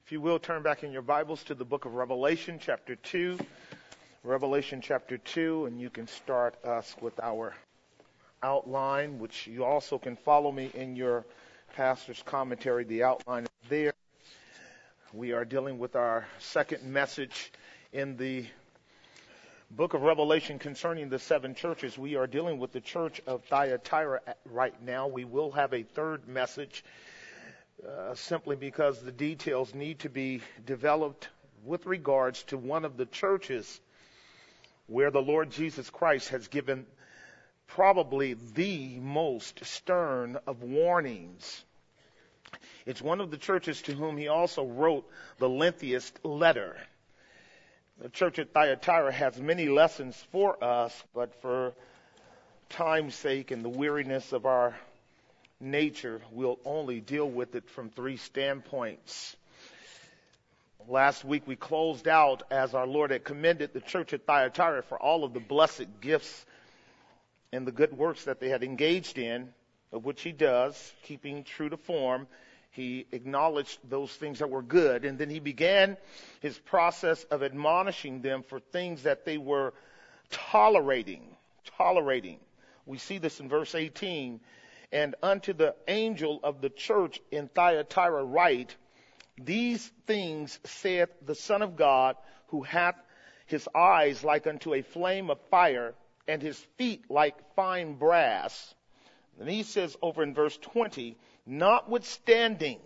If you will, turn back in your Bibles to the book of Revelation, chapter 2. Revelation, chapter 2, and you can start us with our outline, which you also can follow me in your pastor's commentary. The outline is there. We are dealing with our second message in the book of Revelation concerning the seven churches. We are dealing with the church of Thyatira right now. We will have a third message simply because the details need to be developed with regards to one of the churches where the Lord Jesus Christ has given probably the most stern of warnings. It's one of the churches to whom he also wrote the lengthiest letter. The church at Thyatira has many lessons for us, but for time's sake and the weariness of our nature, we'll only deal with it from three standpoints. Last week we closed out as our Lord had commended the church at Thyatira for all of the blessed gifts and the good works that they had engaged in, of which he does, keeping true to form. He acknowledged those things that were good, and then he began his process of admonishing them for things that they were tolerating. We see this in verse 18. And unto the angel of the church in Thyatira write, these things saith the Son of God, who hath his eyes like unto a flame of fire, and his feet like fine brass. And he says over in verse 20, Notwithstanding,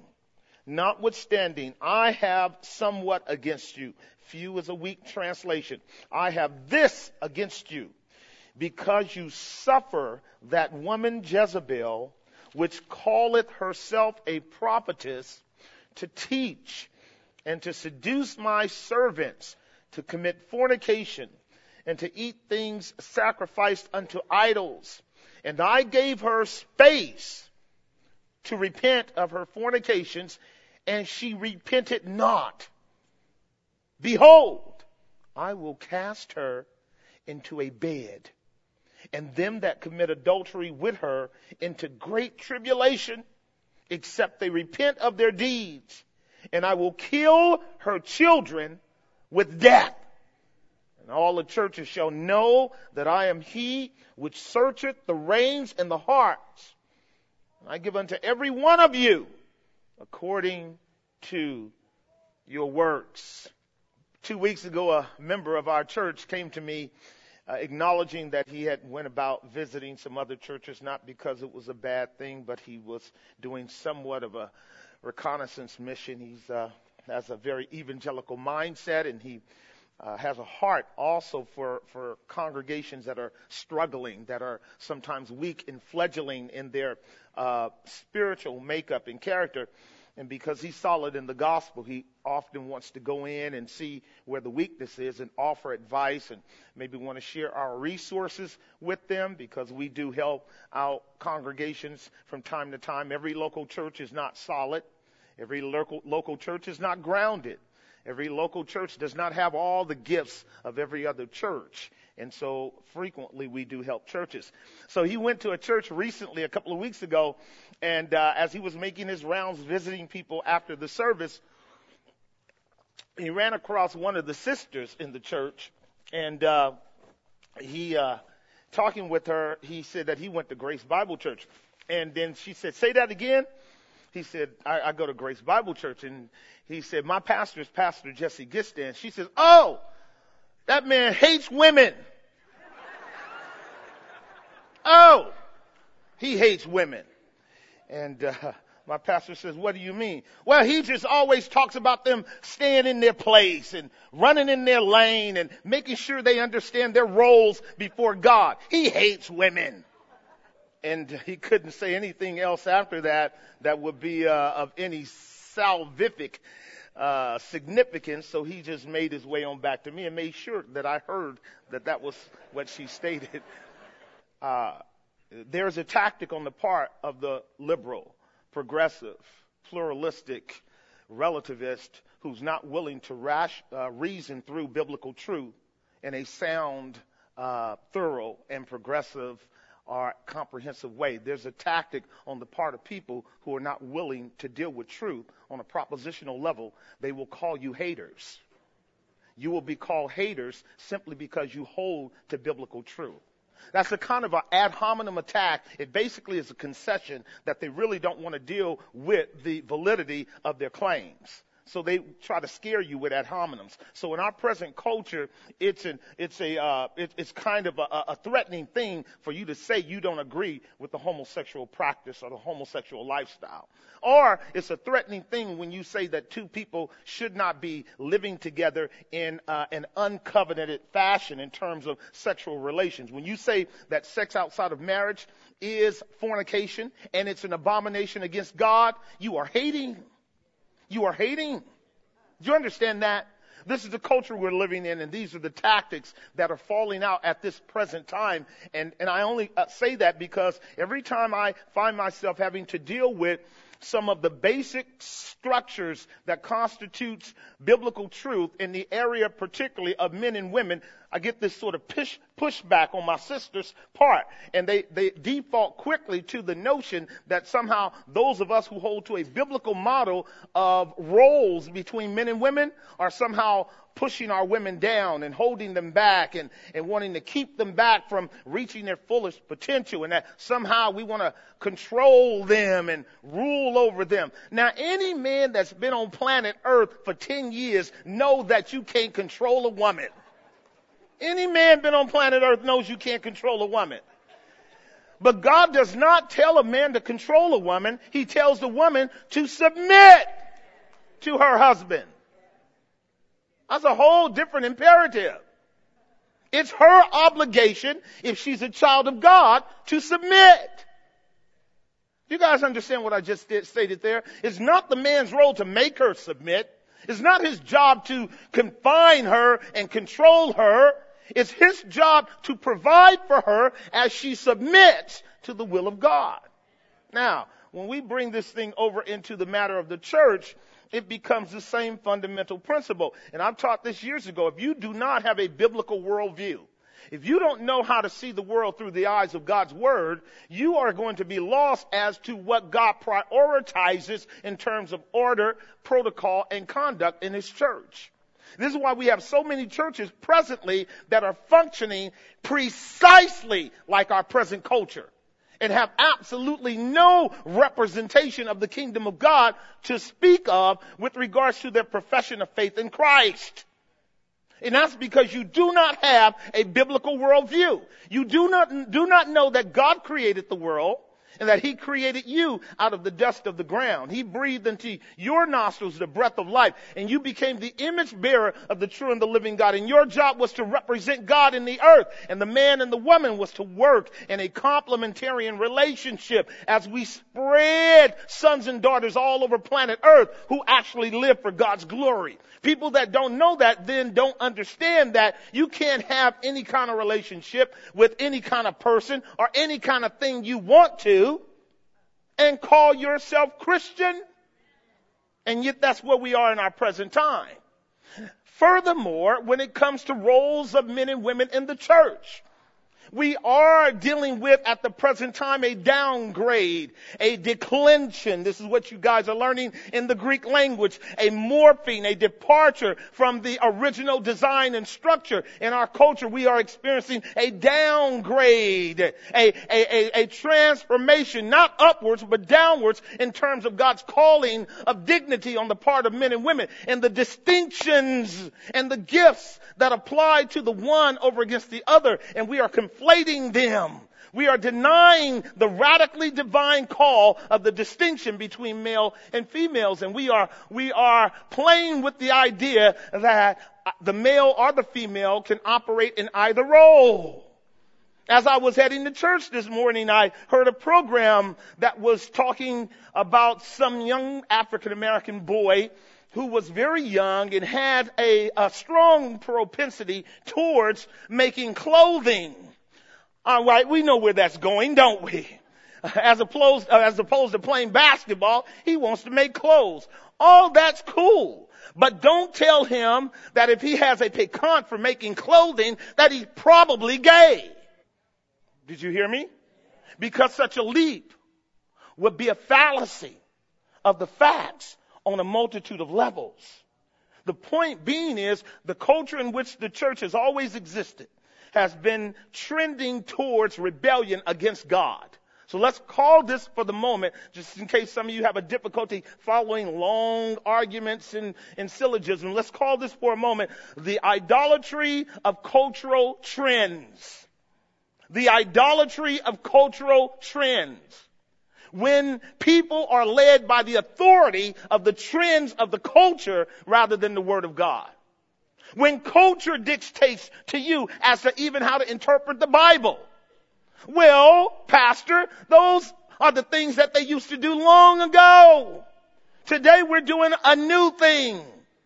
I have somewhat against you. Few is a weak translation. I have this against you, because you suffer that woman Jezebel, which calleth herself a prophetess, to teach and to seduce my servants to commit fornication and to eat things sacrificed unto idols. And I gave her space to repent of her fornications, and she repented not. Behold, I will cast her into a bed, and them that commit adultery with her into great tribulation, except they repent of their deeds. And I will kill her children with death. And all the churches shall know that I am he which searcheth the reins and the hearts. And I give unto every one of you according to your works. 2 weeks ago, a member of our church came to me acknowledging that he had went about visiting some other churches, not because it was a bad thing, but he was doing somewhat of a reconnaissance mission. He has a very evangelical mindset, and he has a heart also for congregations that are struggling, that are sometimes weak and fledgling in their spiritual makeup and character. And because he's solid in the gospel, he often wants to go in and see where the weakness is and offer advice and maybe want to share our resources with them, because we do help out congregations from time to time. Every local church is not solid. Every local church is not grounded. Every local church does not have all the gifts of every other church. And so frequently we do help churches. So he went to a church recently, a couple of weeks ago, and as he was making his rounds visiting people after the service, he ran across one of the sisters in the church, and he talking with her, he said that he went to Grace Bible Church. And then she said, say that again. He said, I go to Grace Bible Church. And he said, my pastor is Pastor Jesse Gistan. She says, oh, that man hates women. Oh, he hates women. And my pastor says, what do you mean? Well, he just always talks about them staying in their place and running in their lane and making sure they understand their roles before God. He hates women. And he couldn't say anything else after that that would be of any salvific significance. So he just made his way on back to me and made sure that I heard that was what she stated. There's a tactic on the part of the liberal, progressive, pluralistic, relativist who's not willing to reason through biblical truth in a sound, thorough, and progressive, or comprehensive way. There's a tactic on the part of people who are not willing to deal with truth on a propositional level. They will call you haters. You will be called haters simply because you hold to biblical truth. That's a kind of an ad hominem attack. It basically is a concession that they really don't want to deal with the validity of their claims. So they try to scare you with ad hominems. So in our present culture, it's kind of a threatening thing for you to say you don't agree with the homosexual practice or the homosexual lifestyle. Or it's a threatening thing when you say that two people should not be living together in an uncovenanted fashion in terms of sexual relations. When you say that sex outside of marriage is fornication and it's an abomination against God, you are hating. You are hating. Do you understand that? This is the culture we're living in, and these are the tactics that are falling out at this present time. And I only say that because every time I find myself having to deal with some of the basic structures that constitutes biblical truth in the area particularly of men and women, I get this sort of pushback on my sister's part. And they default quickly to the notion that somehow those of us who hold to a biblical model of roles between men and women are somehow pushing our women down and holding them back and wanting to keep them back from reaching their fullest potential, and that somehow we want to control them and rule over them. Now, any man that's been on planet Earth for 10 years knows that you can't control a woman. Any man been on planet Earth knows you can't control a woman. But God does not tell a man to control a woman. He tells the woman to submit to her husband. That's a whole different imperative. It's her obligation, if she's a child of God, to submit. You guys understand what I just stated there? It's not the man's role to make her submit. It's not his job to confine her and control her. It's his job to provide for her as she submits to the will of God. Now, when we bring this thing over into the matter of the church, it becomes the same fundamental principle. And I've taught this years ago. If you do not have a biblical worldview, if you don't know how to see the world through the eyes of God's word, you are going to be lost as to what God prioritizes in terms of order, protocol, and conduct in his church. This is why we have so many churches presently that are functioning precisely like our present culture and have absolutely no representation of the kingdom of God to speak of with regards to their profession of faith in Christ. And that's because you do not have a biblical worldview. You do not know that God created the world and that he created you out of the dust of the ground. He breathed into your nostrils the breath of life, and you became the image bearer of the true and the living God. And your job was to represent God in the earth, and the man and the woman was to work in a complementarian relationship as we spread sons and daughters all over planet earth who actually live for God's glory. People that don't know that then don't understand that you can't have any kind of relationship with any kind of person or any kind of thing you want to and call yourself Christian. And yet that's where we are in our present time. Furthermore, when it comes to roles of men and women in the church, we are dealing with, at the present time, a downgrade, a declension. This is what you guys are learning in the Greek language. A morphing, a departure from the original design and structure. In our culture, we are experiencing a downgrade, a transformation, not upwards, but downwards in terms of God's calling of dignity on the part of men and women, and the distinctions and the gifts that apply to the one over against the other. And we are conflating them. We are denying the radically divine call of the distinction between male and females. And we are playing with the idea that the male or the female can operate in either role. As I was heading to church this morning, I heard a program that was talking about some young African-American boy who was very young and had a strong propensity towards making clothing. All right, we know where that's going, don't we? As opposed to playing basketball, he wants to make clothes. All that's cool. But don't tell him that if he has a piquant for making clothing, that he's probably gay. Did you hear me? because such a leap would be a fallacy of the facts on a multitude of levels. The point being is the culture in which the church has always existed has been trending towards rebellion against God. So let's call this for the moment, just in case some of you have a difficulty following long arguments and syllogism. Let's call this for a moment the idolatry of cultural trends. The idolatry of cultural trends. When people are led by the authority of the trends of the culture rather than the Word of God. When culture dictates to you as to even how to interpret the Bible. Well, Pastor, those are the things that they used to do long ago. Today we're doing a new thing.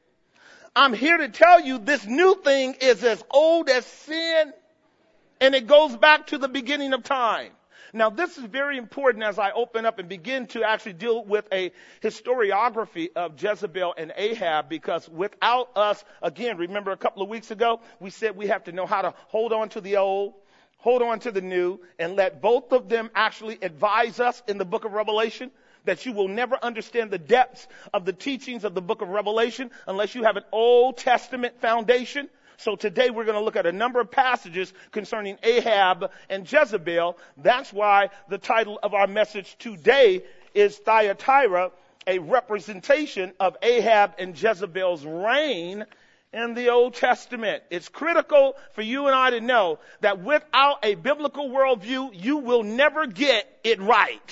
I'm here to tell you this new thing is as old as sin, and it goes back to the beginning of time. Now, this is very important as I open up and begin to actually deal with a historiography of Jezebel and Ahab, because without us, again, remember a couple of weeks ago, we said we have to know how to hold on to the old, hold on to the new, and let both of them actually advise us in the book of Revelation, that you will never understand the depths of the teachings of the book of Revelation unless you have an Old Testament foundation. So today we're going to look at a number of passages concerning Ahab and Jezebel. That's why the title of our message today is Thyatira, a representation of Ahab and Jezebel's reign in the Old Testament. It's critical for you and I to know that without a biblical worldview, you will never get it right.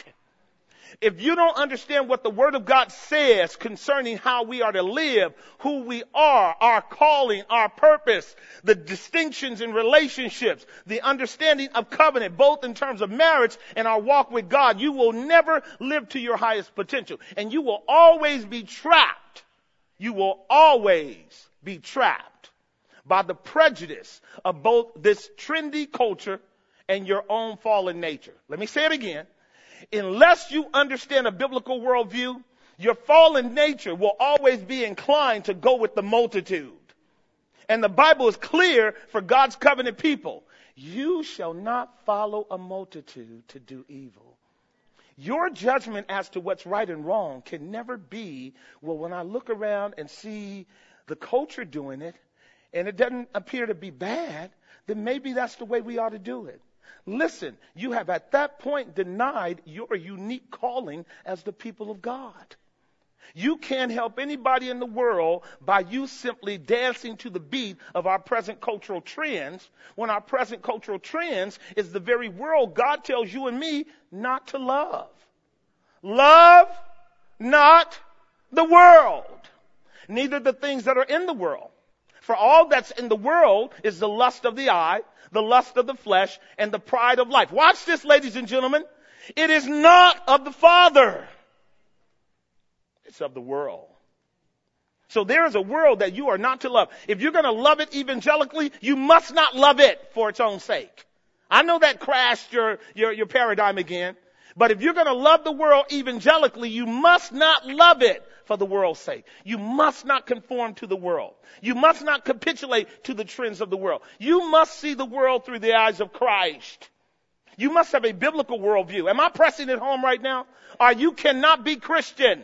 If you don't understand what the Word of God says concerning how we are to live, who we are, our calling, our purpose, the distinctions in relationships, the understanding of covenant, both in terms of marriage and our walk with God, you will never live to your highest potential. And you will always be trapped. You will always be trapped by the prejudice of both this trendy culture and your own fallen nature. Let me say it again. Unless you understand a biblical worldview, your fallen nature will always be inclined to go with the multitude. And the Bible is clear for God's covenant people. You shall not follow a multitude to do evil. Your judgment as to what's right and wrong can never be, well, when I look around and see the culture doing it, and it doesn't appear to be bad, then maybe that's the way we ought to do it. Listen, you have at that point denied your unique calling as the people of God. You can't help anybody in the world by you simply dancing to the beat of our present cultural trends, when our present cultural trends is the very world God tells you and me not to love. Love not the world, neither the things that are in the world. For all that's in the world is the lust of the eye, the lust of the flesh, and the pride of life. Watch this, ladies and gentlemen. It is not of the Father. It's of the world. So there is a world that you are not to love. If you're going to love it evangelically, you must not love it for its own sake. I know that crashed your paradigm again. But if you're going to love the world evangelically, you must not love it for the world's sake. You must not conform to the world. You must not capitulate to the trends of the world. You must see the world through the eyes of Christ. You must have a biblical worldview. Am I pressing it home right now? Or you cannot be Christian.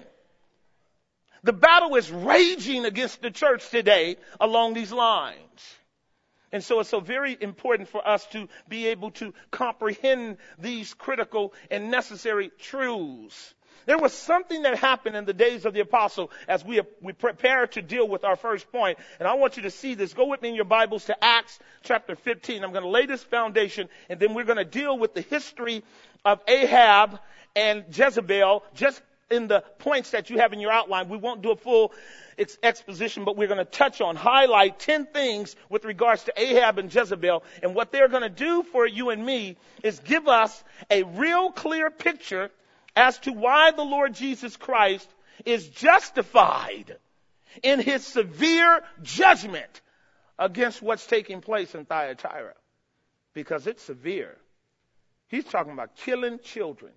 The battle is raging against the church today along these lines. And so it's so very important for us to be able to comprehend these critical and necessary truths. There was something that happened in the days of the apostle as we prepare to deal with our first point. And I want you to see this. Go with me in your Bibles to Acts chapter 15. I'm going to lay this foundation, and then we're going to deal with the history of Ahab and Jezebel just in the points that you have in your outline. We won't do a full exposition, but we're going to highlight 10 things with regards to Ahab and Jezebel. And what they're going to do for you and me is give us a real clear picture as to why the Lord Jesus Christ is justified in his severe judgment against what's taking place in Thyatira. Because it's severe. He's talking about killing children.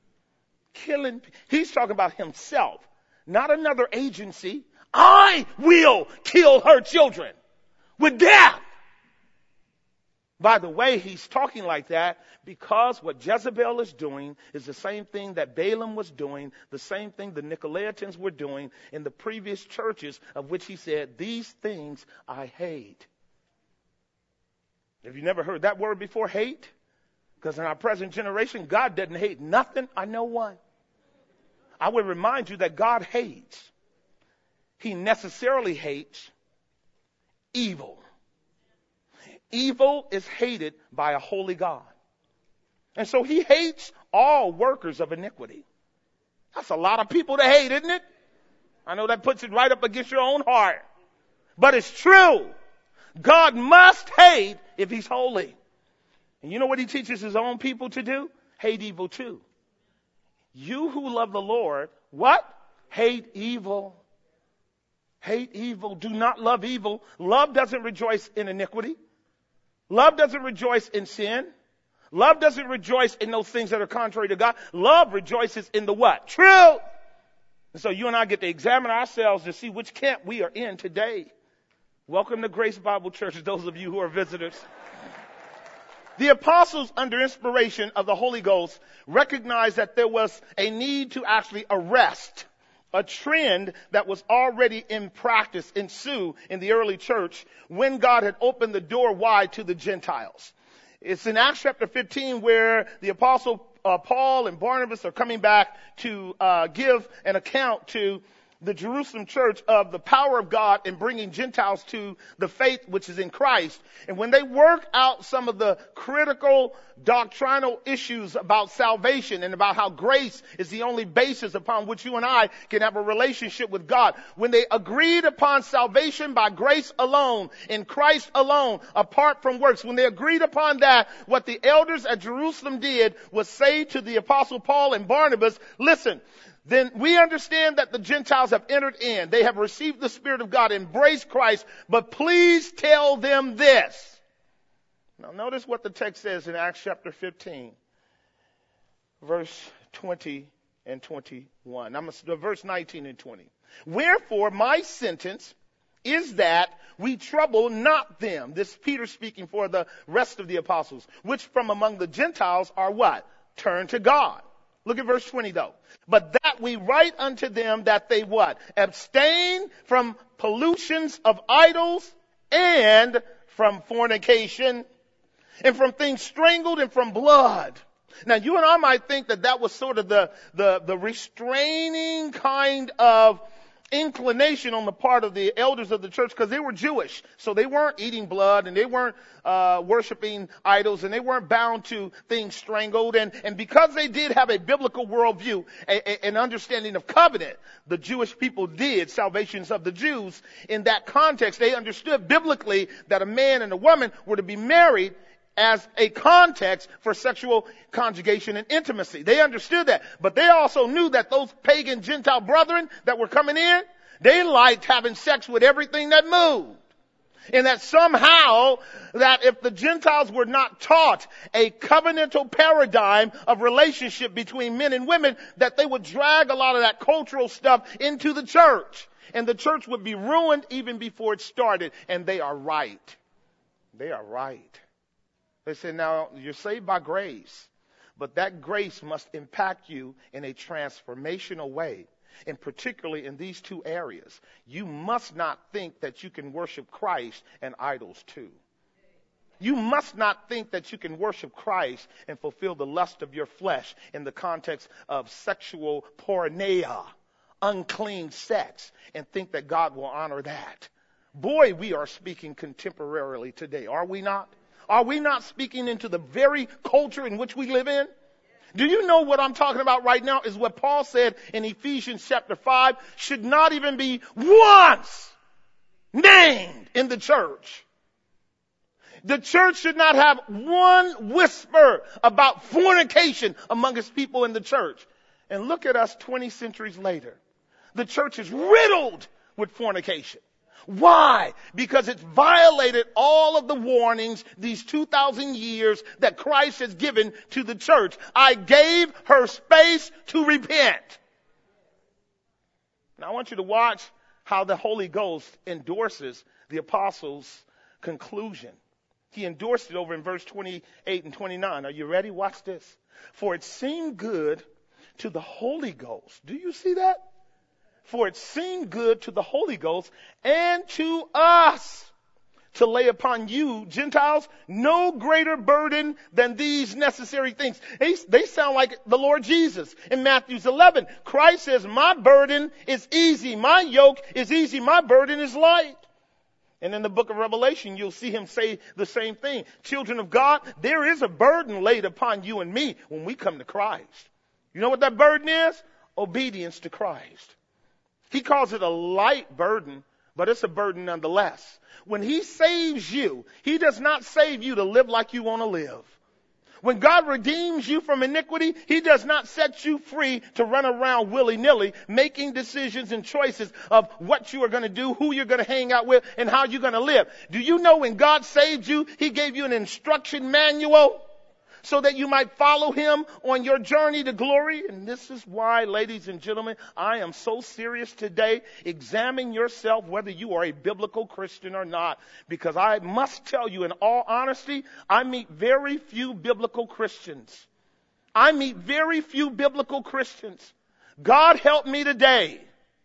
He's talking about himself, not another agency. I will kill her children with death. By the way, he's talking like that because what Jezebel is doing is the same thing that Balaam was doing, the same thing the Nicolaitans were doing in the previous churches, of which he said, these things I hate. Have you never heard that word before, hate? Because in our present generation, God doesn't hate nothing or no one. I would remind you that God hates. He necessarily hates evil. Evil is hated by a holy God. And so he hates all workers of iniquity. That's a lot of people to hate, isn't it? I know that puts it right up against your own heart. But it's true. God must hate if he's holy. And you know what he teaches his own people to do? Hate evil too. You who love the Lord, what? Hate evil. Hate evil. Do not love evil. Love doesn't rejoice in iniquity. Love doesn't rejoice in sin. Love doesn't rejoice in those things that are contrary to God. Love rejoices in the what? Truth. And so you and I get to examine ourselves to see which camp we are in today. Welcome to Grace Bible Church, those of you who are visitors. The apostles, under inspiration of the Holy Ghost, recognized that there was a need to actually arrest a trend that was already in practice, ensue in the early church when God had opened the door wide to the Gentiles. It's in Acts chapter 15 where the apostle Paul and Barnabas are coming back to give an account to the Jerusalem church of the power of God in bringing Gentiles to the faith which is in Christ. And when they work out some of the critical doctrinal issues about salvation and about how grace is the only basis upon which you and I can have a relationship with God, when they agreed upon salvation by grace alone, in Christ alone, apart from works, when they agreed upon that, what the elders at Jerusalem did was say to the apostle Paul and Barnabas, listen, then we understand that the Gentiles have entered in. They have received the Spirit of God, embraced Christ, but please tell them this. Now notice what the text says in Acts chapter 15, verse 20 and 21. Verse 19 and 20. Wherefore my sentence is that we trouble not them. This Peter speaking for the rest of the apostles, which from among the Gentiles are what? Turn to God. Look at verse 20 though. But that we write unto them that they what? Abstain from pollutions of idols and from fornication and from things strangled and from blood. Now you and I might think that that was sort of the restraining kind of inclination on the part of the elders of the church because they were Jewish. So they weren't eating blood and they weren't worshiping idols and they weren't bound to things strangled. And because they did have a biblical worldview, an understanding of covenant, the Jewish people did, salvations of the Jews. In that context, they understood biblically that a man and a woman were to be married as a context for sexual conjugation and intimacy. They understood that. But they also knew that those pagan Gentile brethren that were coming in, they liked having sex with everything that moved. And that somehow, that if the Gentiles were not taught a covenantal paradigm of relationship between men and women, that they would drag a lot of that cultural stuff into the church. And the church would be ruined even before it started. And they are right. They are right. They say, now, you're saved by grace, but that grace must impact you in a transformational way, and particularly in these two areas. You must not think that you can worship Christ and idols too. You must not think that you can worship Christ and fulfill the lust of your flesh in the context of sexual porneia, unclean sex, and think that God will honor that. Boy, we are speaking contemporarily today, are we not? Are we not speaking into the very culture in which we live in? Do you know what I'm talking about right now is what Paul said in Ephesians chapter 5 should not even be once named in the church. The church should not have one whisper about fornication among its people in the church. And look at us 20 centuries later. The church is riddled with fornication. Why? Because it's violated all of the warnings these 2,000 years that Christ has given to the church. I gave her space to repent. Now I want you to watch how the Holy Ghost endorses the apostles' conclusion. He endorsed it over in verse 28 and 29. Are you ready? Watch this. For it seemed good to the Holy Ghost. Do you see that? For it seemed good to the Holy Ghost and to us to lay upon you, Gentiles, no greater burden than these necessary things. They sound like the Lord Jesus in Matthew 11. Christ says, my burden is easy. My yoke is easy. My burden is light. And in the book of Revelation, you'll see him say the same thing. Children of God, there is a burden laid upon you and me when we come to Christ. You know what that burden is? Obedience to Christ. He calls it a light burden, but it's a burden nonetheless. When he saves you, he does not save you to live like you want to live. When God redeems you from iniquity, he does not set you free to run around willy-nilly, making decisions and choices of what you are going to do, who you're going to hang out with, and how you're going to live. Do you know when God saved you, he gave you an instruction manual so that you might follow him on your journey to glory? And this is why, ladies and gentlemen, I am so serious today. Examine yourself whether you are a biblical Christian or not. Because I must tell you, in all honesty, I meet very few biblical Christians. I meet very few biblical Christians. God help me today.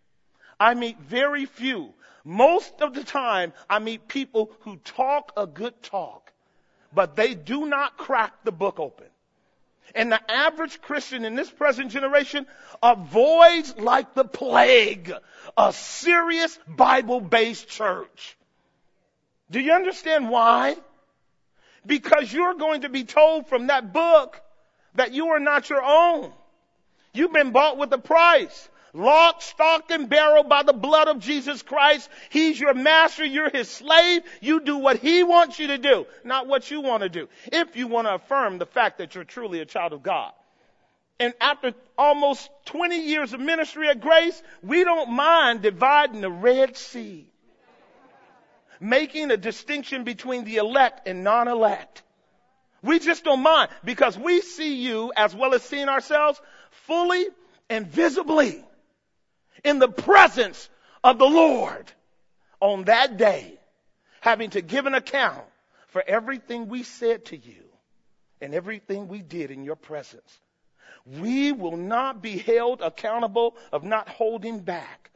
I meet very few. Most of the time, I meet people who talk a good talk, but they do not crack the book open. And the average Christian in this present generation avoids like the plague a serious Bible-based church. Do you understand why? Because you're going to be told from that book that you are not your own. You've been bought with a price. Lock, stock, and barrel by the blood of Jesus Christ. He's your master. You're his slave. You do what he wants you to do, not what you want to do. If you want to affirm the fact that you're truly a child of God. And after almost 20 years of ministry at Grace, we don't mind dividing the Red Sea, making a distinction between the elect and non-elect. We just don't mind, because we see you, as well as seeing ourselves, fully and visibly in the presence of the Lord on that day, having to give an account for everything we said to you and everything we did in your presence. We will not be held accountable of not holding back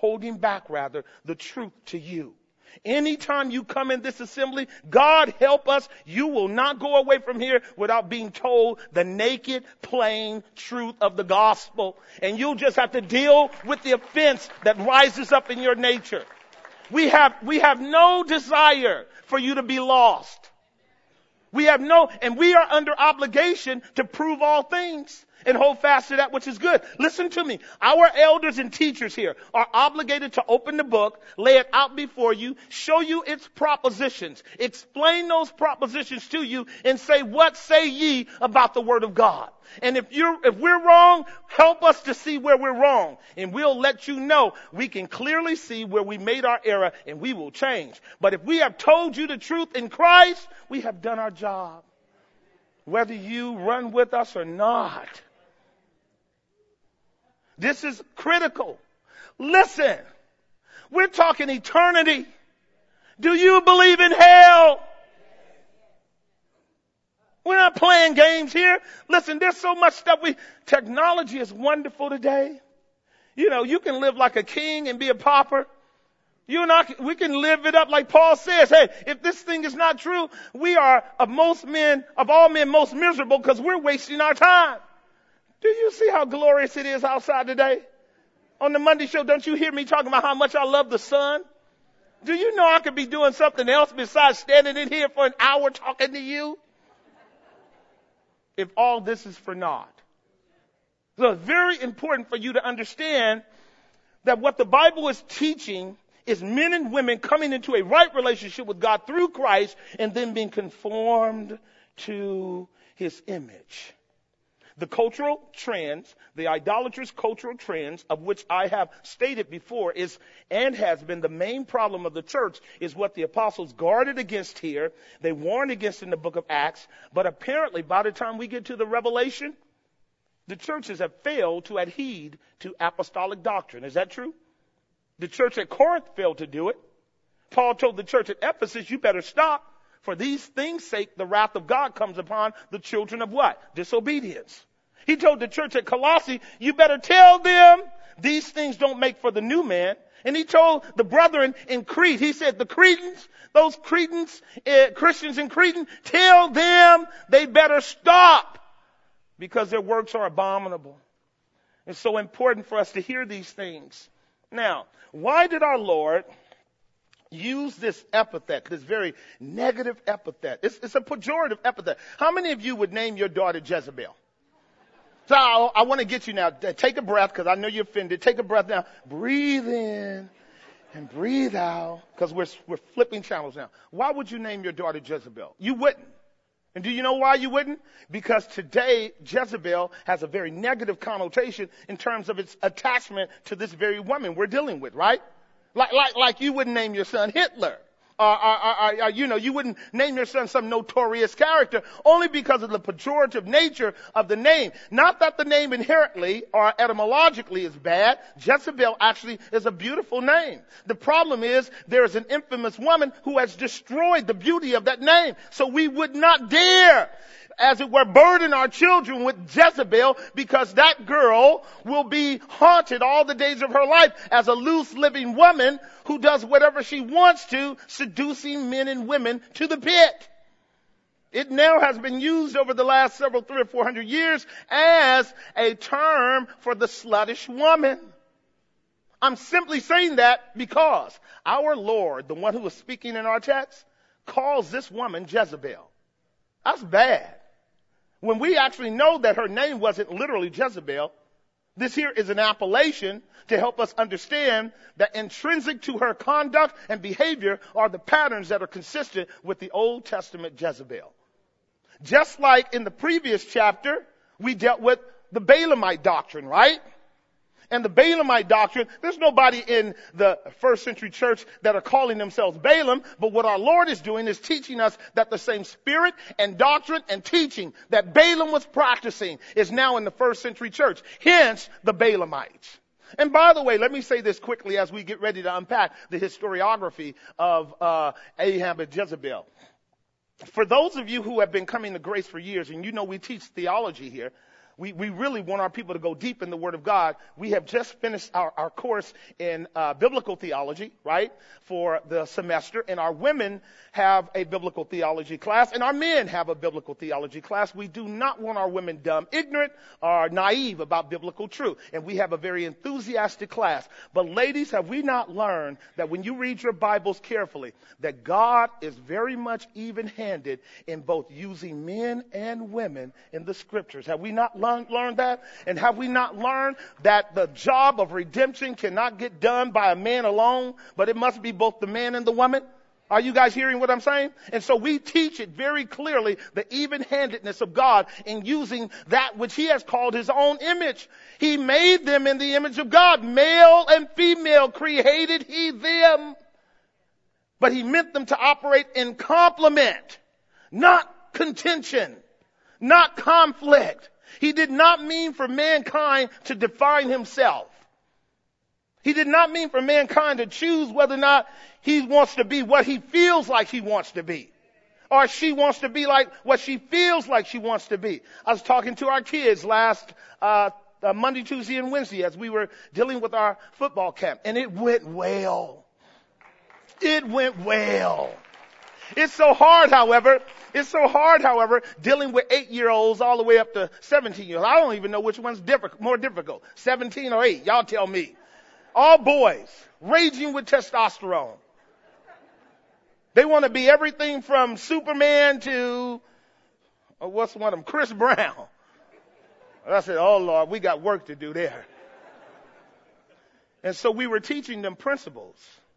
the truth to you. Anytime you come in this assembly, God help us, you will not go away from here without being told the naked, plain truth of the gospel. And you'll just have to deal with the offense that rises up in your nature. We have no desire for you to be lost. We are under obligation to prove all things and hold fast to that which is good. Listen to me. Our elders and teachers here are obligated to open the book, lay it out before you, show you its propositions, explain those propositions to you, and say, what say ye about the word of God? And if we're wrong, help us to see where we're wrong. And we'll let you know. We can clearly see where we made our error, and we will change. But if we have told you the truth in Christ, we have done our job. Whether you run with us or not. This is critical. Listen, we're talking eternity. Do you believe in hell? We're not playing games here. Listen, there's so much stuff. Technology is wonderful today. You know, you can live like a king and be a pauper. You and I, we can live it up like Paul says. Hey, if this thing is not true, we are of all men most miserable because we're wasting our time. Do you see how glorious it is outside today? On the Monday show, don't you hear me talking about how much I love the sun? Do you know I could be doing something else besides standing in here for an hour talking to you? If all this is for naught. So it's very important for you to understand that what the Bible is teaching is men and women coming into a right relationship with God through Christ and then being conformed to his image. The cultural trends, the idolatrous cultural trends, of which I have stated before is and has been the main problem of the church, is what the apostles guarded against here. They warned against in the book of Acts. But apparently by the time we get to the Revelation, the churches have failed to adhere to apostolic doctrine. Is that true? The church at Corinth failed to do it. Paul told the church at Ephesus, you better stop. For these things' sake, the wrath of God comes upon the children of what? Disobedience. He told the church at Colossae, you better tell them these things don't make for the new man. And he told the brethren in Crete, he said, the Cretans, those Cretans, Christians in Crete, tell them they better stop because their works are abominable. It's so important for us to hear these things. Now, why did our Lord use this epithet, this very negative epithet? It's a pejorative epithet. How many of you would name your daughter Jezebel? So I want to get you now. Take a breath because I know you're offended. Take a breath now. Breathe in and breathe out because we're flipping channels now. Why would you name your daughter Jezebel? You wouldn't. And do you know why you wouldn't? Because today Jezebel has a very negative connotation in terms of its attachment to this very woman we're dealing with, right? Like you wouldn't name your son Hitler. You wouldn't name your son some notorious character only because of the pejorative nature of the name. Not that the name inherently or etymologically is bad. Jezebel actually is a beautiful name. The problem is there is an infamous woman who has destroyed the beauty of that name. So we would not dare, as it were, burden our children with Jezebel because that girl will be haunted all the days of her life as a loose living woman who does whatever she wants to, seducing men and women to the pit. It now has been used over the last 300 or 400 years as a term for the sluttish woman. I'm simply saying that because our Lord, the one who was speaking in our text, calls this woman Jezebel. That's bad. When we actually know that her name wasn't literally Jezebel, this here is an appellation to help us understand that intrinsic to her conduct and behavior are the patterns that are consistent with the Old Testament Jezebel. Just like in the previous chapter, we dealt with the Balaamite doctrine, right? And the Balaamite doctrine, there's nobody in the first century church that are calling themselves Balaam, but what our Lord is doing is teaching us that the same spirit and doctrine and teaching that Balaam was practicing is now in the first century church. Hence, the Balaamites. And by the way, let me say this quickly as we get ready to unpack the historiography of Ahab and Jezebel. For those of you who have been coming to Grace for years, and you know we teach theology here, we really want our people to go deep in the Word of God. We have just finished our course in biblical theology, right, for the semester. And our women have a biblical theology class, and our men have a biblical theology class. We do not want our women dumb, ignorant, or naive about biblical truth. And we have a very enthusiastic class. But ladies, have we not learned that when you read your Bibles carefully, that God is very much even-handed in both using men and women in the Scriptures? Have we not learned that? And have we not learned that the job of redemption cannot get done by a man alone, but it must be both the man and the woman? Are you guys hearing what I'm saying? And so we teach it very clearly, the even-handedness of God in using that which he has called his own image. He made them in the image of God. Male and female created he them. But he meant them to operate in complement, not contention, not conflict. He did not mean for mankind to define himself. He did not mean for mankind to choose whether or not he wants to be what he feels like he wants to be, or she wants to be like what she feels like she wants to be. I was talking to our kids last Monday, Tuesday, and Wednesday as we were dealing with our football camp, and it went well. It went well. It's so hard, however, dealing with 8-year-olds all the way up to 17-year-olds. I don't even know which one's more difficult, 17 or 8. Y'all tell me. All boys, raging with testosterone. They want to be everything from Superman to, what's one of them, Chris Brown. And I said, oh Lord, we got work to do there. And so we were teaching them principles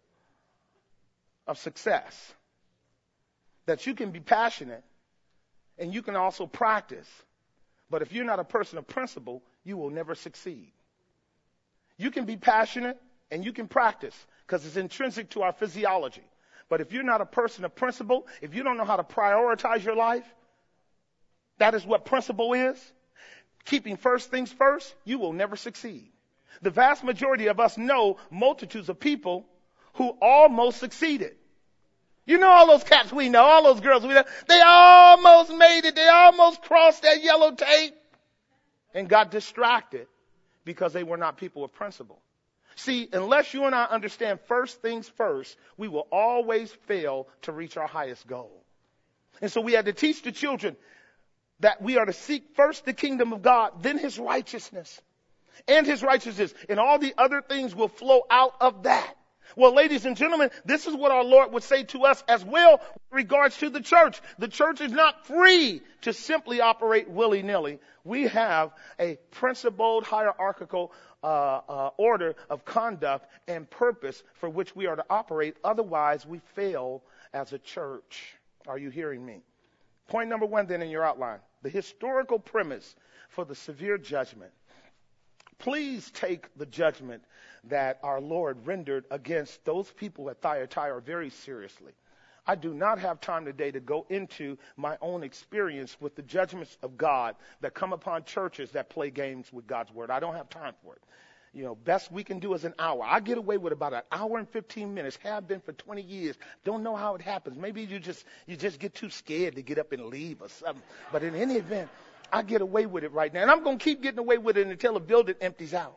of success. That you can be passionate and you can also practice. But if you're not a person of principle, you will never succeed. You can be passionate and you can practice because it's intrinsic to our physiology. But if you're not a person of principle, if you don't know how to prioritize your life, that is what principle is. Keeping first things first, you will never succeed. The vast majority of us know multitudes of people who almost succeeded. You know all those cats we know, all those girls we know, they almost made it. They almost crossed that yellow tape and got distracted because they were not people of principle. See, unless you and I understand first things first, we will always fail to reach our highest goal. And so we had to teach the children that we are to seek first the kingdom of God, then his righteousness. And his righteousness. And all the other things will flow out of that. Well, ladies and gentlemen, this is what our Lord would say to us as well with regards to the church. The church is not free to simply operate willy-nilly. We have a principled, hierarchical order of conduct and purpose for which we are to operate. Otherwise, we fail as a church. Are you hearing me? Point number one then in your outline. The historical premise for the severe judgment. Please take the judgment that our Lord rendered against those people at Thyatira very seriously. I do not have time today to go into my own experience with the judgments of God that come upon churches that play games with God's word. I don't have time for it. You know, best we can do is an hour. I get away with about an hour and 15 minutes. Have been for 20 years. Don't know how it happens. Maybe you just get too scared to get up and leave or something. But in any event, I get away with it right now. And I'm going to keep getting away with it until the building empties out.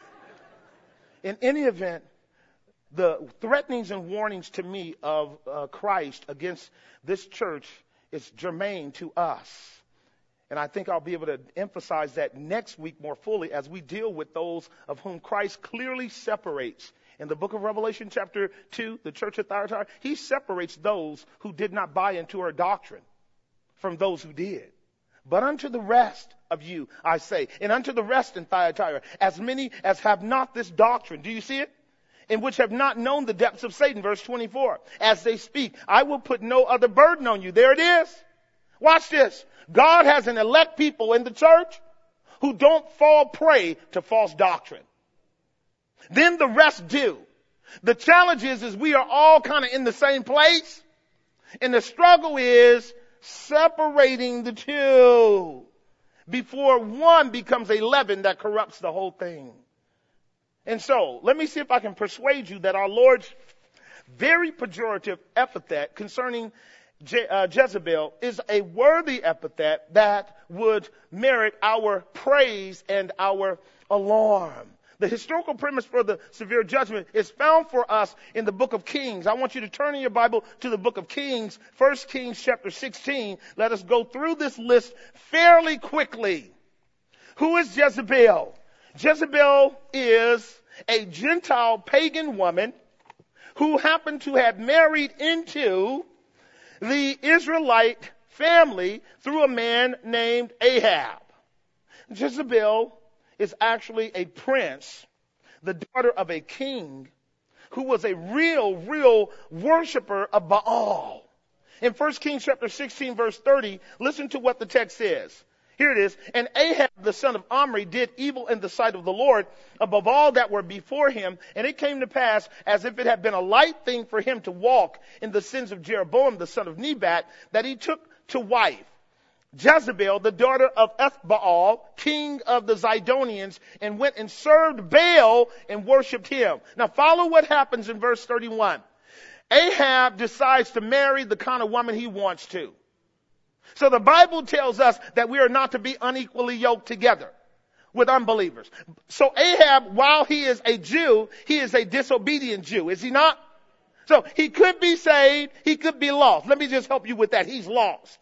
In any event, the threatenings and warnings to me of Christ against this church is germane to us. And I think I'll be able to emphasize that next week more fully as we deal with those of whom Christ clearly separates. In the book of Revelation chapter 2, the church of Thyatira, he separates those who did not buy into her doctrine from those who did. But unto the rest of you, I say, and unto the rest in Thyatira, as many as have not this doctrine. Do you see it? In which have not known the depths of Satan. Verse 24. As they speak, I will put no other burden on you. There it is. Watch this. God has an elect people in the church who don't fall prey to false doctrine. Then the rest do. The challenge is we are all kind of in the same place. And the struggle is separating the two before one becomes a leaven that corrupts the whole thing. And so, let me see if I can persuade you that our Lord's very pejorative epithet concerning Jezebel is a worthy epithet that would merit our praise and our alarm. The historical premise for the severe judgment is found for us in the book of Kings. I want you to turn in your Bible to the book of Kings, 1 Kings chapter 16. Let us go through this list fairly quickly. Who is Jezebel? Jezebel is a Gentile pagan woman who happened to have married into the Israelite family through a man named Ahab. Jezebel is actually a prince, the daughter of a king who was a real worshiper of Baal. In 1 Kings chapter 16 verse 30, listen to what the text says. Here it is. And Ahab, the son of Omri, did evil in the sight of the Lord above all that were before him. And it came to pass, as if it had been a light thing for him to walk in the sins of Jeroboam, the son of Nebat, that he took to wife Jezebel, the daughter of Ethbaal, king of the Zidonians, and went and served Baal and worshipped him. Now follow what happens in verse 31. Ahab decides to marry the kind of woman he wants to. So the Bible tells us that we are not to be unequally yoked together with unbelievers. So Ahab, while he is a Jew, he is a disobedient Jew, is he not? So he could be saved, he could be lost. Let me just help you with that. He's lost.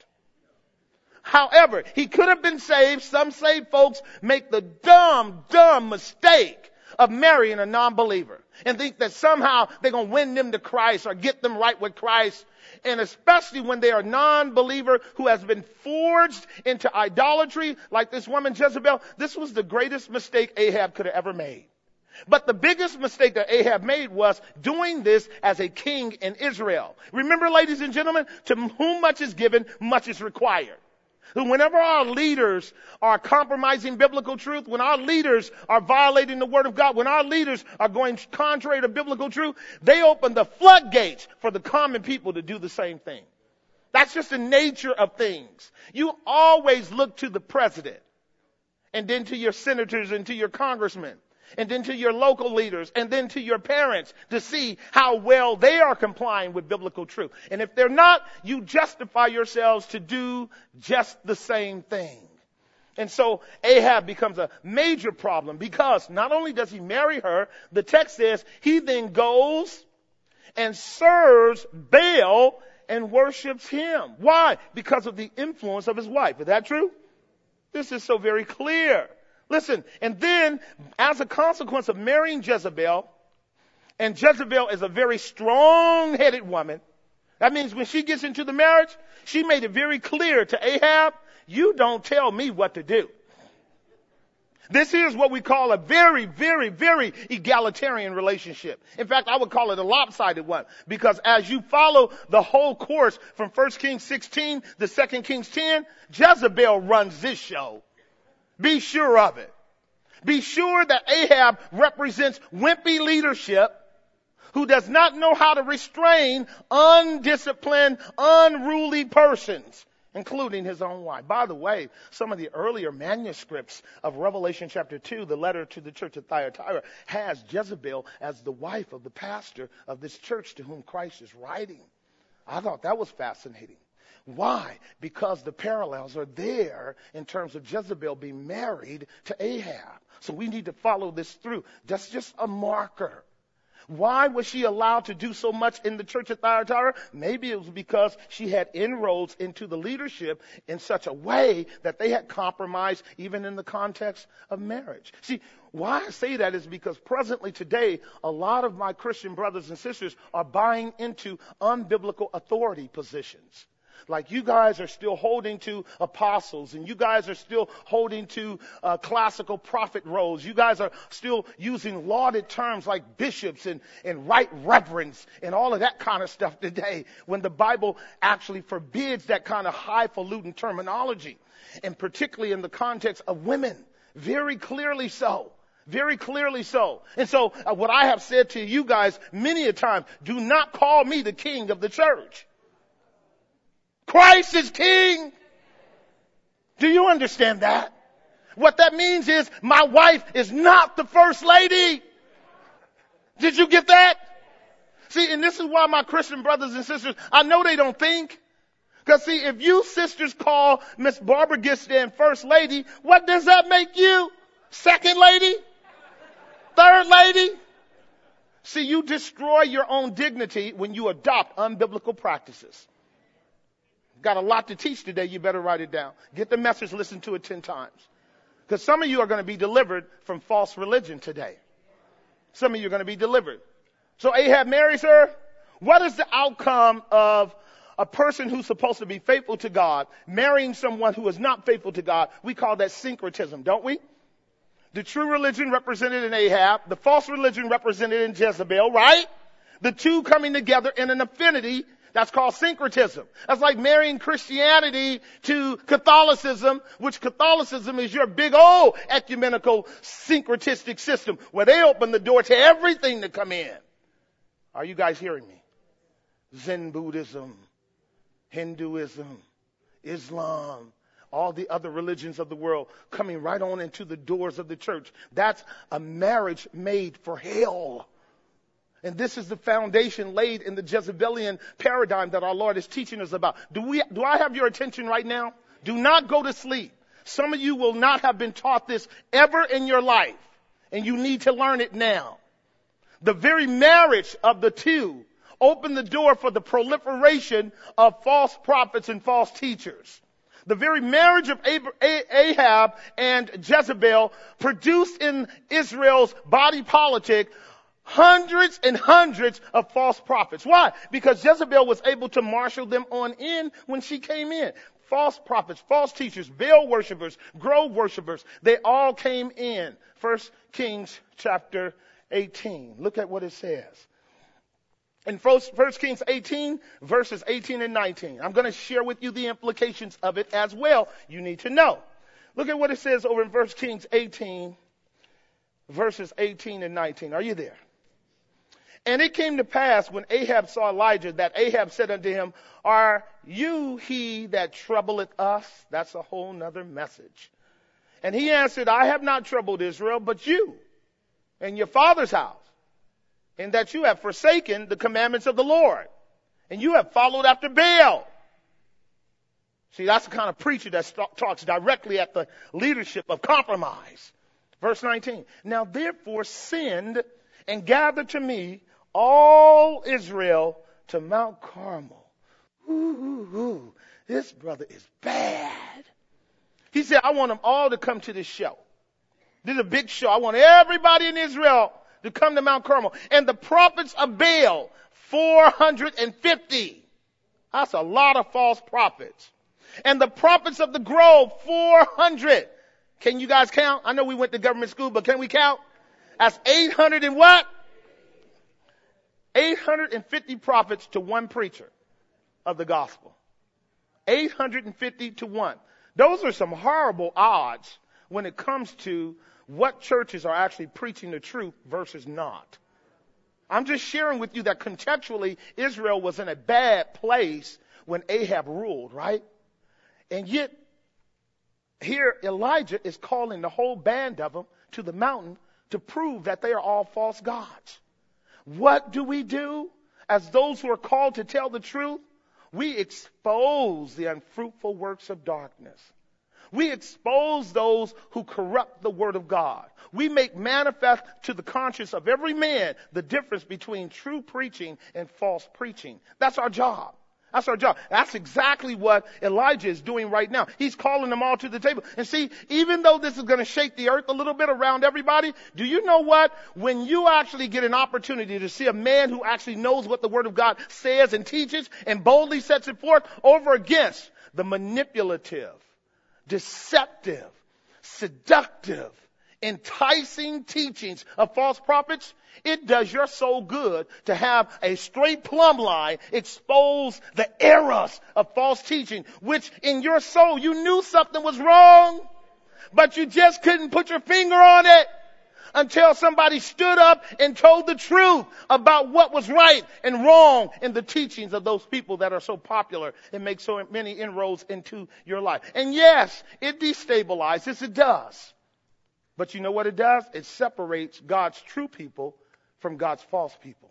However, he could have been saved. Some saved folks make the dumb mistake of marrying a non-believer and think that somehow they're going to win them to Christ or get them right with Christ. And especially when they are a non-believer who has been forged into idolatry, like this woman Jezebel, this was the greatest mistake Ahab could have ever made. But the biggest mistake that Ahab made was doing this as a king in Israel. Remember, ladies and gentlemen, to whom much is given, much is required. Whenever our leaders are compromising biblical truth, when our leaders are violating the word of God, when our leaders are going contrary to biblical truth, they open the floodgates for the common people to do the same thing. That's just the nature of things. You always look to the president and then to your senators and to your congressmen and then to your local leaders, and then to your parents to see how well they are complying with biblical truth. And if they're not, you justify yourselves to do just the same thing. And so Ahab becomes a major problem because not only does he marry her, the text says he then goes and serves Baal and worships him. Why? Because of the influence of his wife. Is that true? This is so very clear. Listen, and then as a consequence of marrying Jezebel, and Jezebel is a very strong-headed woman, that means when she gets into the marriage, she made it very clear to Ahab, you don't tell me what to do. This is what we call a very, very, very egalitarian relationship. In fact, I would call it a lopsided one. Because as you follow the whole course from 1 Kings 16 to 2 Kings 10, Jezebel runs this show. Be sure of it. Be sure that Ahab represents wimpy leadership who does not know how to restrain undisciplined, unruly persons, including his own wife. By the way, some of the earlier manuscripts of Revelation chapter 2, the letter to the church of Thyatira, has Jezebel as the wife of the pastor of this church to whom Christ is writing. I thought that was fascinating. Why? Because the parallels are there in terms of Jezebel being married to Ahab. So we need to follow this through. That's just a marker. Why was she allowed to do so much in the church of Thyatira? Maybe it was because she had inroads into the leadership in such a way that they had compromised even in the context of marriage. See, why I say that is because presently today, a lot of my Christian brothers and sisters are buying into unbiblical authority positions. Like you guys are still holding to apostles, and you guys are still holding to classical prophet roles. You guys are still using lauded terms like bishops and right reverends and all of that kind of stuff today, when the Bible actually forbids that kind of highfalutin terminology, and particularly in the context of women. Very clearly so. Very clearly so. And so what I have said to you guys many a time, do not call me the king of the church. Christ is king. Do you understand that? What that means is my wife is not the first lady. Did you get that? See, and this is why my Christian brothers and sisters, I know they don't think. Because see, if you sisters call Miss Barbara Gistan first lady, what does that make you? Second lady? Third lady? See, you destroy your own dignity when you adopt unbiblical practices. Got a lot to teach today. You better write it down. Get the message, listen to it 10 times. Because some of you are going to be delivered from false religion today. Some of you are going to be delivered. So Ahab marries her. What is the outcome of a person who's supposed to be faithful to God marrying someone who is not faithful to God? We call that syncretism, don't we? The true religion represented in Ahab, the false religion represented in Jezebel, right? The two coming together in an affinity. That's called syncretism. That's like marrying Christianity to Catholicism, which Catholicism is your big old ecumenical syncretistic system where they open the door to everything to come in. Are you guys hearing me? Zen Buddhism, Hinduism, Islam, all the other religions of the world coming right on into the doors of the church. That's a marriage made for hell. And this is the foundation laid in the Jezebelian paradigm that our Lord is teaching us about. Do I have your attention right now? Do not go to sleep. Some of you will not have been taught this ever in your life, and you need to learn it now. The very marriage of the two opened the door for the proliferation of false prophets and false teachers. The very marriage of Ahab and Jezebel produced in Israel's body politic hundreds and hundreds of false prophets. Why? Because Jezebel was able to marshal them on in when she came in. False prophets, false teachers, Baal worshipers, grove worshipers, they all came in. 1 Kings chapter 18. Look at what it says. In 1 Kings 18, verses 18 and 19. I'm going to share with you the implications of it as well. You need to know. Look at what it says over in 1 Kings 18, verses 18 and 19. Are you there? And it came to pass when Ahab saw Elijah that Ahab said unto him, are you he that troubleth us? That's a whole nother message. And he answered, I have not troubled Israel, but you. and your father's house, in that you have forsaken the commandments of the Lord, and you have followed after Baal. See, that's the kind of preacher that talks directly at the leadership of compromise. Verse 19. Now therefore send and gather to me all Israel to Mount Carmel. Ooh, this brother is bad. He said, I want them all to come to this show. This is a big show. I want everybody in Israel to come to Mount Carmel. And the prophets of Baal, 450. That's a lot of false prophets. And the prophets of the grove, 400. Can you guys count? I know we went to government school, but can we count? That's 800 and what? 850 prophets to one preacher of the gospel. 850 to 1. Those are some horrible odds when it comes to what churches are actually preaching the truth versus not. I'm just sharing with you that contextually Israel was in a bad place when Ahab ruled, right? And yet here Elijah is calling the whole band of them to the mountain to prove that they are all false gods. What do we do as those who are called to tell the truth? We expose the unfruitful works of darkness. We expose those who corrupt the word of God. We make manifest to the conscience of every man the difference between true preaching and false preaching. That's our job. That's our job. That's exactly what Elijah is doing right now. He's calling them all to the table. And see, even though this is going to shake the earth a little bit around everybody, do you know what? When you actually get an opportunity to see a man who actually knows what the Word of God says and teaches and boldly sets it forth over against the manipulative, deceptive, seductive, enticing teachings of false prophets, it does your soul good to have a straight plumb line expose the errors of false teaching, which in your soul you knew something was wrong, but you just couldn't put your finger on it until somebody stood up and told the truth about what was right and wrong in the teachings of those people that are so popular and make so many inroads into your life. And yes, it destabilizes, it does. But you know what it does? It separates God's true people from God's false people.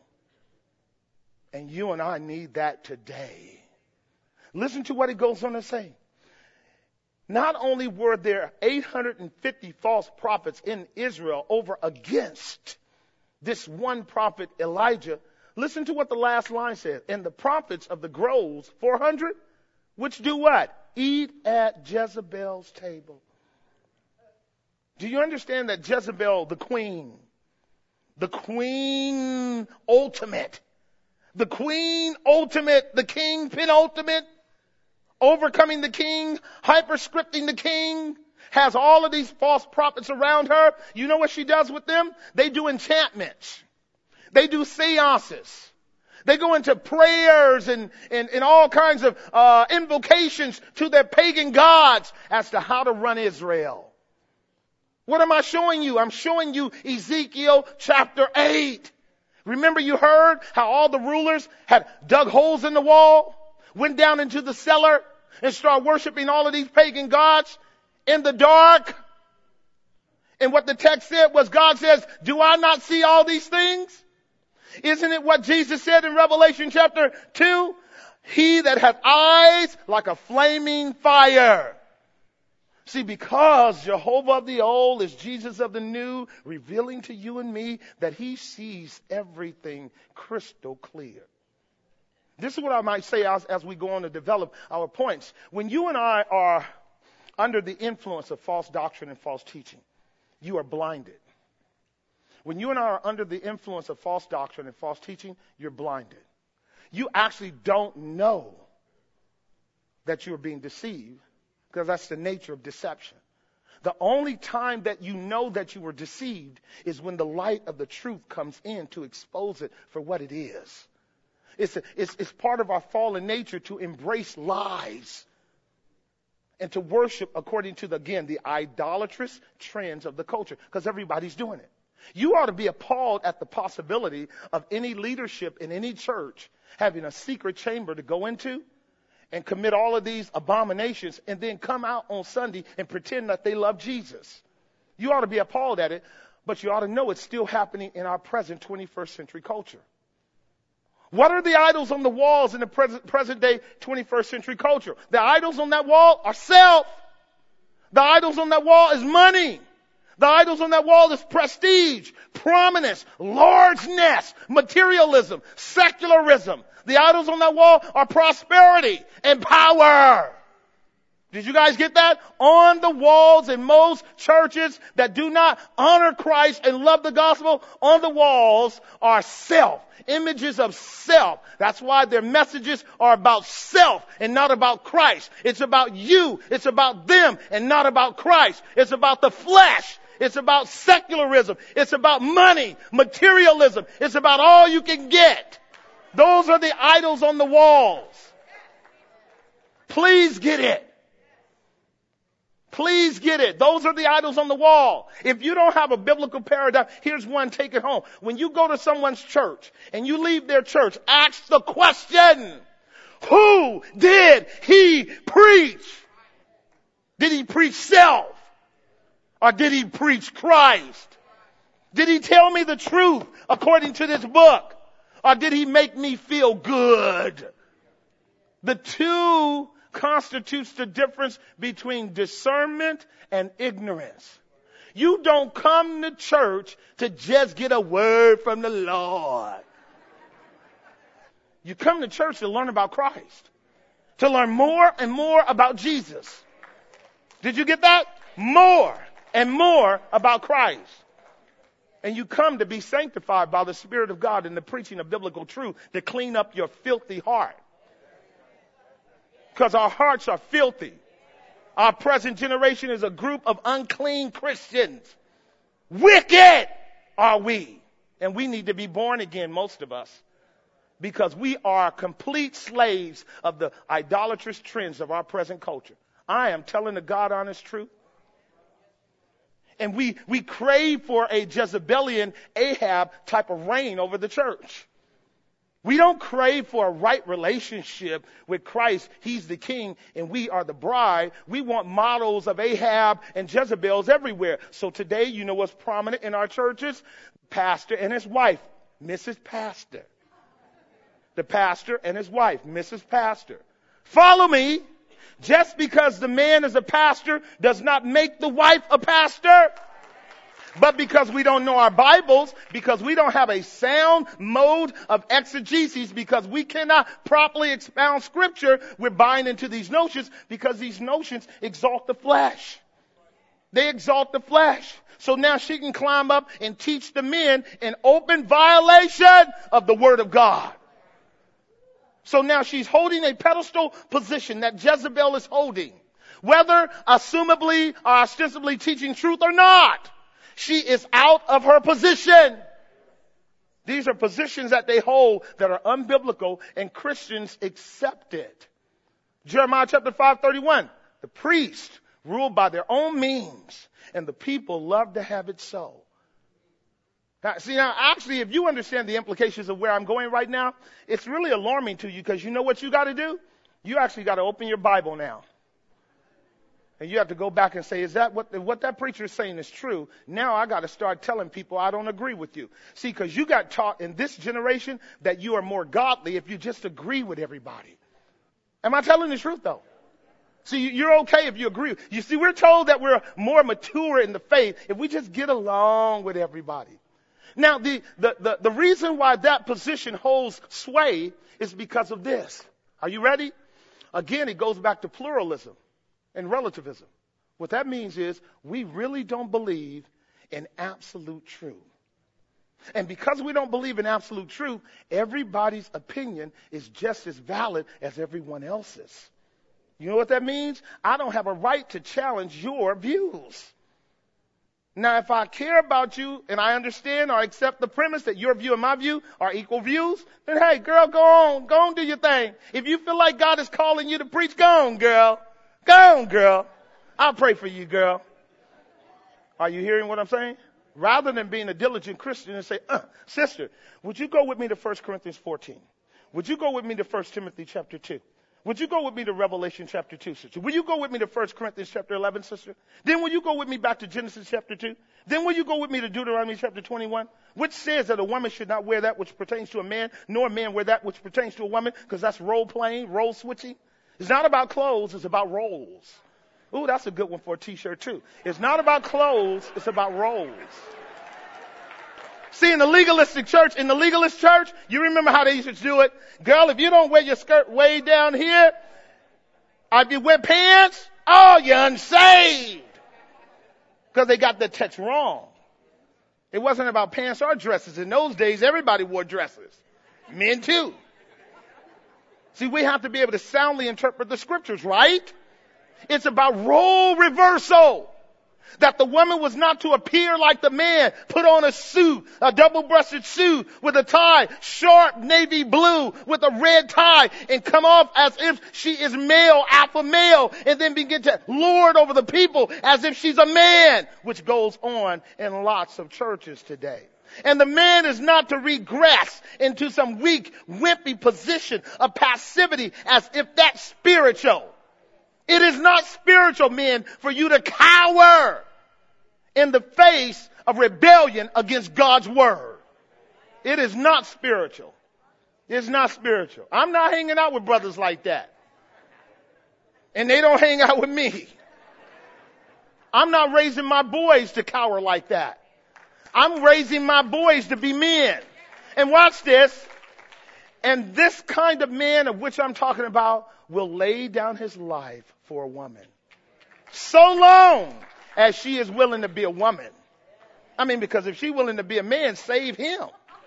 And you and I need that today. Listen to what it goes on to say. Not only were there 850 false prophets in Israel over against this one prophet Elijah, listen to what the last line says. And the prophets of the groves, 400, which do what? Eat at Jezebel's table. Do you understand that Jezebel, the queen ultimate, the king penultimate, overcoming the king, hyperscripting the king, has all of these false prophets around her. You know what she does with them? They do enchantments. They do seances. They go into prayers and all kinds of invocations to their pagan gods as to how to run Israel. What am I showing you? I'm showing you Ezekiel chapter 8. Remember you heard how all the rulers had dug holes in the wall, went down into the cellar, and started worshiping all of these pagan gods in the dark? And what the text said was, God says, do I not see all these things? Isn't it what Jesus said in Revelation chapter 2? He that hath eyes like a flaming fire. See, because Jehovah of the old is Jesus of the new, revealing to you and me that he sees everything crystal clear. This is what I might say as we go on to develop our points. When you and I are under the influence of false doctrine and false teaching, you are blinded. When you and I are under the influence of false doctrine and false teaching, you're blinded. You actually don't know that you're being deceived, because that's the nature of deception. The only time that you know that you were deceived is when the light of the truth comes in to expose it for what it is. It's part of our fallen nature to embrace lies and to worship according to, the idolatrous trends of the culture, because everybody's doing it. You ought to be appalled at the possibility of any leadership in any church having a secret chamber to go into and commit all of these abominations and then come out on Sunday and pretend that they love Jesus. You ought to be appalled at it. But you ought to know it's still happening in our present 21st century culture. What are the idols on the walls in the present day 21st century culture? The idols on that wall are self. The idols on that wall is money. The idols on that wall is prestige, prominence, largeness, materialism, secularism. The idols on that wall are prosperity and power. Did you guys get that? On the walls in most churches that do not honor Christ and love the gospel, on the walls are self, images of self. That's why their messages are about self and not about Christ. It's about you. It's about them and not about Christ. It's about the flesh. It's about secularism. It's about money, materialism. It's about all you can get. Those are the idols on the walls. Please get it. Please get it. Those are the idols on the wall. If you don't have a biblical paradigm, here's one, take it home. When you go to someone's church and you leave their church, ask the question, who did he preach? Did he preach self? Or did he preach Christ? Did he tell me the truth according to this book? Or did he make me feel good? The two constitutes the difference between discernment and ignorance. You don't come to church to just get a word from the Lord. You come to church to learn about Christ, to learn more and more about Jesus. Did you get that? More and more about Christ. And you come to be sanctified by the Spirit of God in the preaching of biblical truth to clean up your filthy heart. Because our hearts are filthy. Our present generation is a group of unclean Christians. Wicked are we. And we need to be born again, most of us. Because we are complete slaves of the idolatrous trends of our present culture. I am telling the God honest truth. And we crave for a Jezebelian Ahab type of reign over the church. We don't crave for a right relationship with Christ. He's the king and we are the bride. We want models of Ahab and Jezebels everywhere. So today, you know what's prominent in our churches? Pastor and his wife, Mrs. Pastor. The pastor and his wife, Mrs. Pastor. Follow me. Just because the man is a pastor does not make the wife a pastor. But because we don't know our Bibles, because we don't have a sound mode of exegesis, because we cannot properly expound Scripture, we're buying into these notions because these notions exalt the flesh. They exalt the flesh. So now she can climb up and teach the men in open violation of the Word of God. So now she's holding a pedestal position that Jezebel is holding. Whether assumably or ostensibly teaching truth or not. She is out of her position. These are positions that they hold that are unbiblical and Christians accept it. Jeremiah chapter 5:31. The priests ruled by their own means and the people love to have it so. Now, actually, if you understand the implications of where I'm going right now, it's really alarming to you because you know what you got to do? You actually got to open your Bible now. And you have to go back and say, is that what that preacher is saying is true? Now I got to start telling people I don't agree with you. See, because you got taught in this generation that you are more godly if you just agree with everybody. Am I telling the truth, though? See, you're okay if you agree. You see, we're told that we're more mature in the faith if we just get along with everybody. Now, the reason why that position holds sway is because of this. Are you ready? Again, it goes back to pluralism and relativism. What that means is we really don't believe in absolute truth. And because we don't believe in absolute truth, everybody's opinion is just as valid as everyone else's. You know what that means? I don't have a right to challenge your views. Now, if I care about you and I understand or accept the premise that your view and my view are equal views, then hey, girl, go on, do your thing. If you feel like God is calling you to preach, go on, girl. Go on, girl. I'll pray for you, girl. Are you hearing what I'm saying? Rather than being a diligent Christian and say, sister, would you go with me to 1 Corinthians 14? Would you go with me to 1 Timothy chapter 2? Would you go with me to Revelation chapter 2, sister? Will you go with me to 1 Corinthians chapter 11, sister? Then will you go with me back to Genesis chapter 2? Then will you go with me to Deuteronomy chapter 21? Which says that a woman should not wear that which pertains to a man, nor a man wear that which pertains to a woman, because that's role playing, role switching. It's not about clothes, it's about roles. Ooh, that's a good one for a t-shirt too. It's not about clothes, it's about roles. See, in the legalist church, you remember how they used to do it? Girl, if you don't wear your skirt way down here, if you wear pants, oh, you're unsaved. Because they got the text wrong. It wasn't about pants or dresses. In those days, everybody wore dresses. Men too. See, we have to be able to soundly interpret the scriptures, right? It's about role reversal. That the woman was not to appear like the man, put on a suit, a double-breasted suit with a tie, sharp navy blue with a red tie, and come off as if she is male, alpha male, and then begin to lord over the people as if she's a man, which goes on in lots of churches today. And the man is not to regress into some weak, wimpy position of passivity as if that's spiritual. It is not spiritual, men, for you to cower in the face of rebellion against God's word. It is not spiritual. It's not spiritual. I'm not hanging out with brothers like that. And they don't hang out with me. I'm not raising my boys to cower like that. I'm raising my boys to be men. And watch this. And this kind of man of which I'm talking about will lay down his life for a woman. So long as she is willing to be a woman. I mean, because if she's willing to be a man, save him.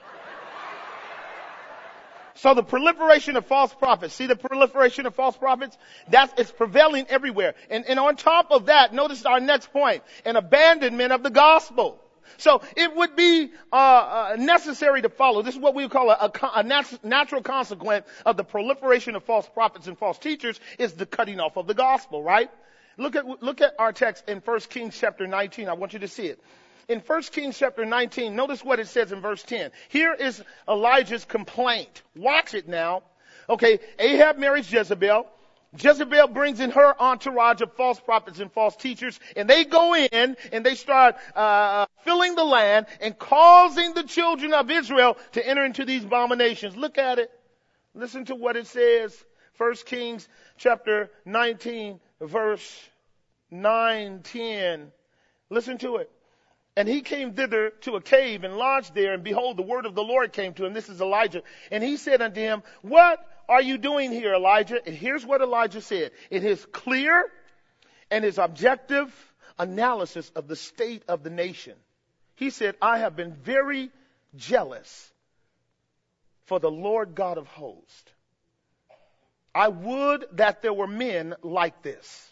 So the proliferation of false prophets. See the proliferation of false prophets? It's prevailing everywhere. And on top of that, notice our next point, an abandonment of the gospel. So it would be necessary to follow. This is what we would call a natural consequence of the proliferation of false prophets and false teachers is the cutting off of the gospel, right? Look at our text in 1 Kings chapter 19. I want you to see it. In 1 Kings chapter 19, notice what it says in verse 10. Here is Elijah's complaint. Watch it now. Okay, Ahab marries Jezebel. Jezebel brings in her entourage of false prophets and false teachers, and they go in and they start filling the land and causing the children of Israel to enter into these abominations. Look at it. Listen to what it says. 1 Kings chapter 19, verse 9, 10. Listen to it. And he came thither to a cave and lodged there, and behold, the word of the Lord came to him. This is Elijah. And he said unto him, what are you doing here, Elijah? And here's what Elijah said. In his clear and his objective analysis of the state of the nation, he said, I have been very jealous for the Lord God of hosts. I would that there were men like this.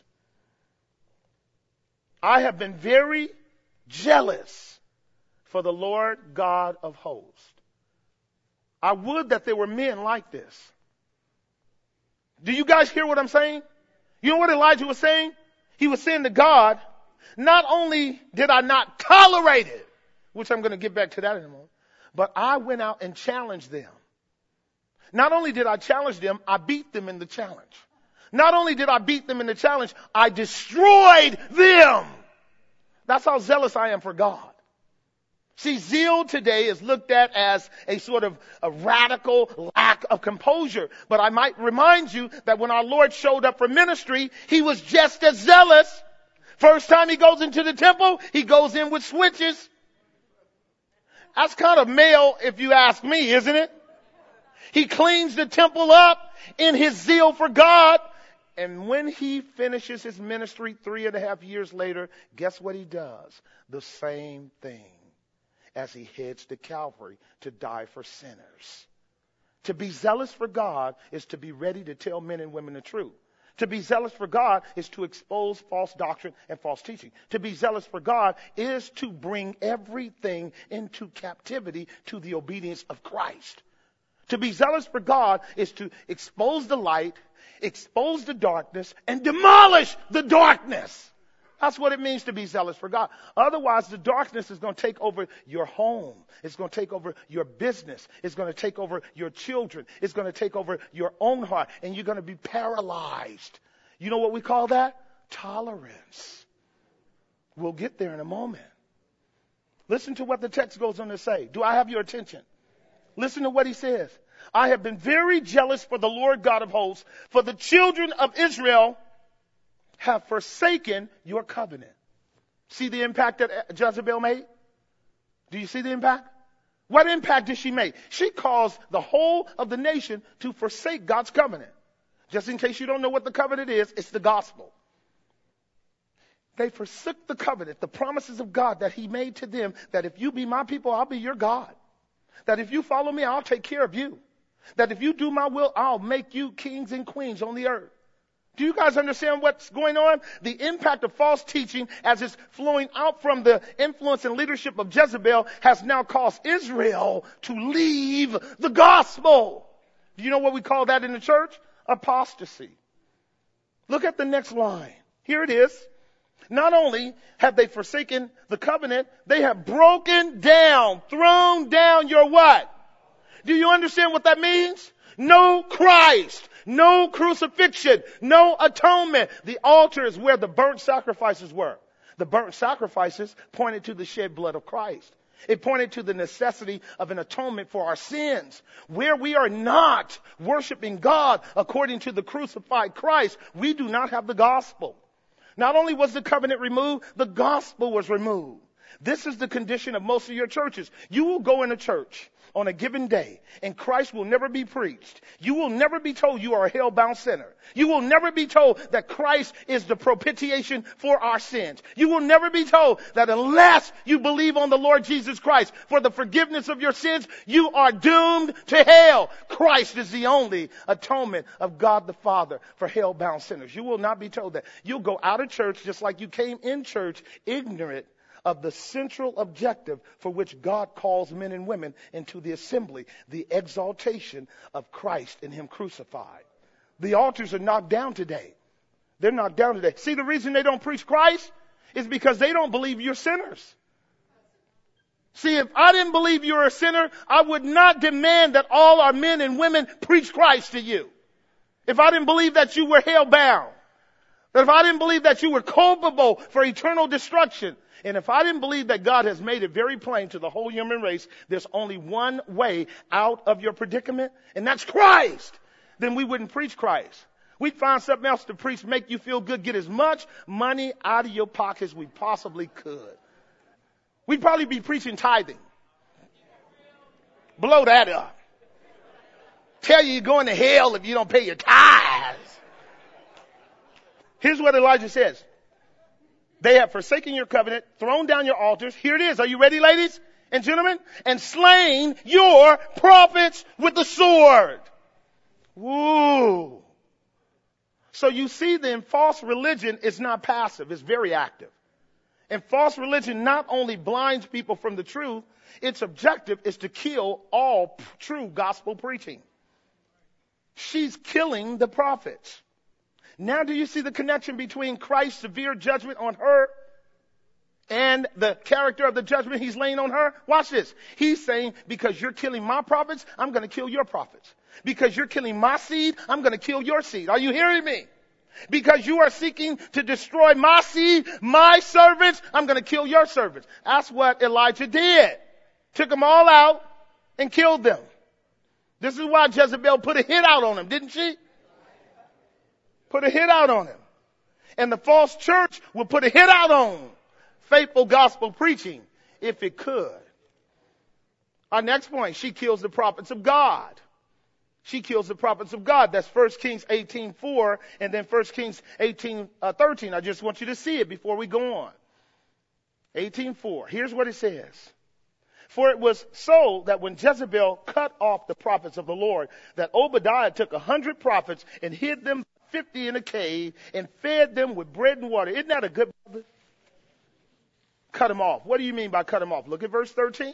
I have been very jealous for the Lord God of hosts. I would that there were men like this. Do you guys hear what I'm saying? You know what Elijah was saying? He was saying to God, not only did I not tolerate it, which I'm going to get back to that in a moment, but I went out and challenged them. Not only did I challenge them, I beat them in the challenge. Not only did I beat them in the challenge, I destroyed them. That's how zealous I am for God. See, zeal today is looked at as a sort of a radical lack of composure. But I might remind you that when our Lord showed up for ministry, he was just as zealous. First time he goes into the temple, he goes in with switches. That's kind of male, if you ask me, isn't it? He cleans the temple up in his zeal for God. And when he finishes his ministry 3.5 years later, guess what he does? The same thing as he heads to Calvary to die for sinners. To be zealous for God is to be ready to tell men and women the truth. To be zealous for God is to expose false doctrine and false teaching. To be zealous for God is to bring everything into captivity to the obedience of Christ. To be zealous for God is to expose the light, expose the darkness, and demolish the darkness. That's what it means to be zealous for God. Otherwise, the darkness is going to take over your home. It's going to take over your business. It's going to take over your children. It's going to take over your own heart. And you're going to be paralyzed. You know what we call that? Tolerance. We'll get there in a moment. Listen to what the text goes on to say. Do I have your attention? Listen to what he says. I have been very jealous for the Lord God of hosts, for the children of Israel have forsaken your covenant. See the impact that Jezebel made? Do you see the impact? What impact did she make? She caused the whole of the nation to forsake God's covenant. Just in case you don't know what the covenant is, it's the gospel. They forsook the covenant, the promises of God that he made to them, that if you be my people, I'll be your God. That if you follow me, I'll take care of you. That if you do my will, I'll make you kings and queens on the earth. Do you guys understand what's going on? The impact of false teaching as it's flowing out from the influence and leadership of Jezebel has now caused Israel to leave the gospel. Do you know what we call that in the church? Apostasy. Look at the next line. Here it is. Not only have they forsaken the covenant, they have broken down, thrown down your what? Do you understand what that means? No Christ, no crucifixion, no atonement. The altar is where the burnt sacrifices were. The burnt sacrifices pointed to the shed blood of Christ. It pointed to the necessity of an atonement for our sins. Where we are not worshiping God according to the crucified Christ, we do not have the gospel. Not only was the covenant removed, the gospel was removed. This is the condition of most of your churches. You will go in a church on a given day, and Christ will never be preached. You will never be told you are a hell-bound sinner. You will never be told that Christ is the propitiation for our sins. You will never be told that unless you believe on the Lord Jesus Christ for the forgiveness of your sins, you are doomed to hell. Christ is the only atonement of God the Father for hell-bound sinners. You will not be told that. You'll go out of church just like you came in church, ignorant of the central objective for which God calls men and women into the assembly, the exaltation of Christ and him crucified. The altars are knocked down today. They're knocked down today. See, the reason they don't preach Christ is because they don't believe you're sinners. See, if I didn't believe you were a sinner, I would not demand that all our men and women preach Christ to you. If I didn't believe that you were hell-bound, that if I didn't believe that you were culpable for eternal destruction, and if I didn't believe that God has made it very plain to the whole human race, there's only one way out of your predicament, and that's Christ, then we wouldn't preach Christ. We'd find something else to preach, make you feel good, get as much money out of your pocket as we possibly could. We'd probably be preaching tithing. Blow that up. Tell you you're going to hell if you don't pay your tithes. Here's what Elijah says. They have forsaken your covenant, thrown down your altars. Here it is. Are you ready, ladies and gentlemen? And slain your prophets with the sword. Woo. So you see then, false religion is not passive. It's very active. And false religion not only blinds people from the truth, its objective is to kill all true gospel preaching. She's killing the prophets. Now do you see the connection between Christ's severe judgment on her and the character of the judgment he's laying on her? Watch this. He's saying, because you're killing my prophets, I'm going to kill your prophets. Because you're killing my seed, I'm going to kill your seed. Are you hearing me? Because you are seeking to destroy my seed, my servants, I'm going to kill your servants. That's what Elijah did. Took them all out and killed them. This is why Jezebel put a hit out on him, didn't she? Put a hit out on him. And the false church will put a hit out on faithful gospel preaching if it could. Our next point, she kills the prophets of God. She kills the prophets of God. That's 1 Kings 18:4 and then 1 Kings 18:13. I just want you to see it before we go on. 18:4. Here's what it says. For it was so that when Jezebel cut off the prophets of the Lord, that Obadiah took 100 prophets and hid them 50 in a cave and fed them with bread and water. Isn't that a good brother? Cut them off. What do you mean by cut them off? Look at verse 13.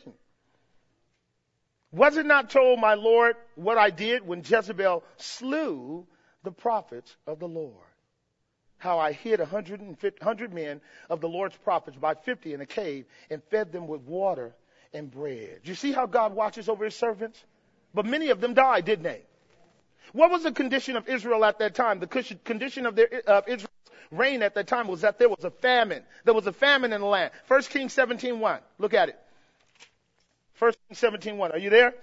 Was it not told, my Lord, what I did when Jezebel slew the prophets of the Lord? how I hid 100 men of the Lord's prophets by 50 in a cave and fed them with water and bread. Do you see how God watches over his servants? But many of them died, didn't they? What was the condition of Israel at that time? The condition of Israel's reign at that time was that there was a famine. There was a famine in the land. 1 Kings 17:1. Look at it. 1 Kings 17:1. Are you there?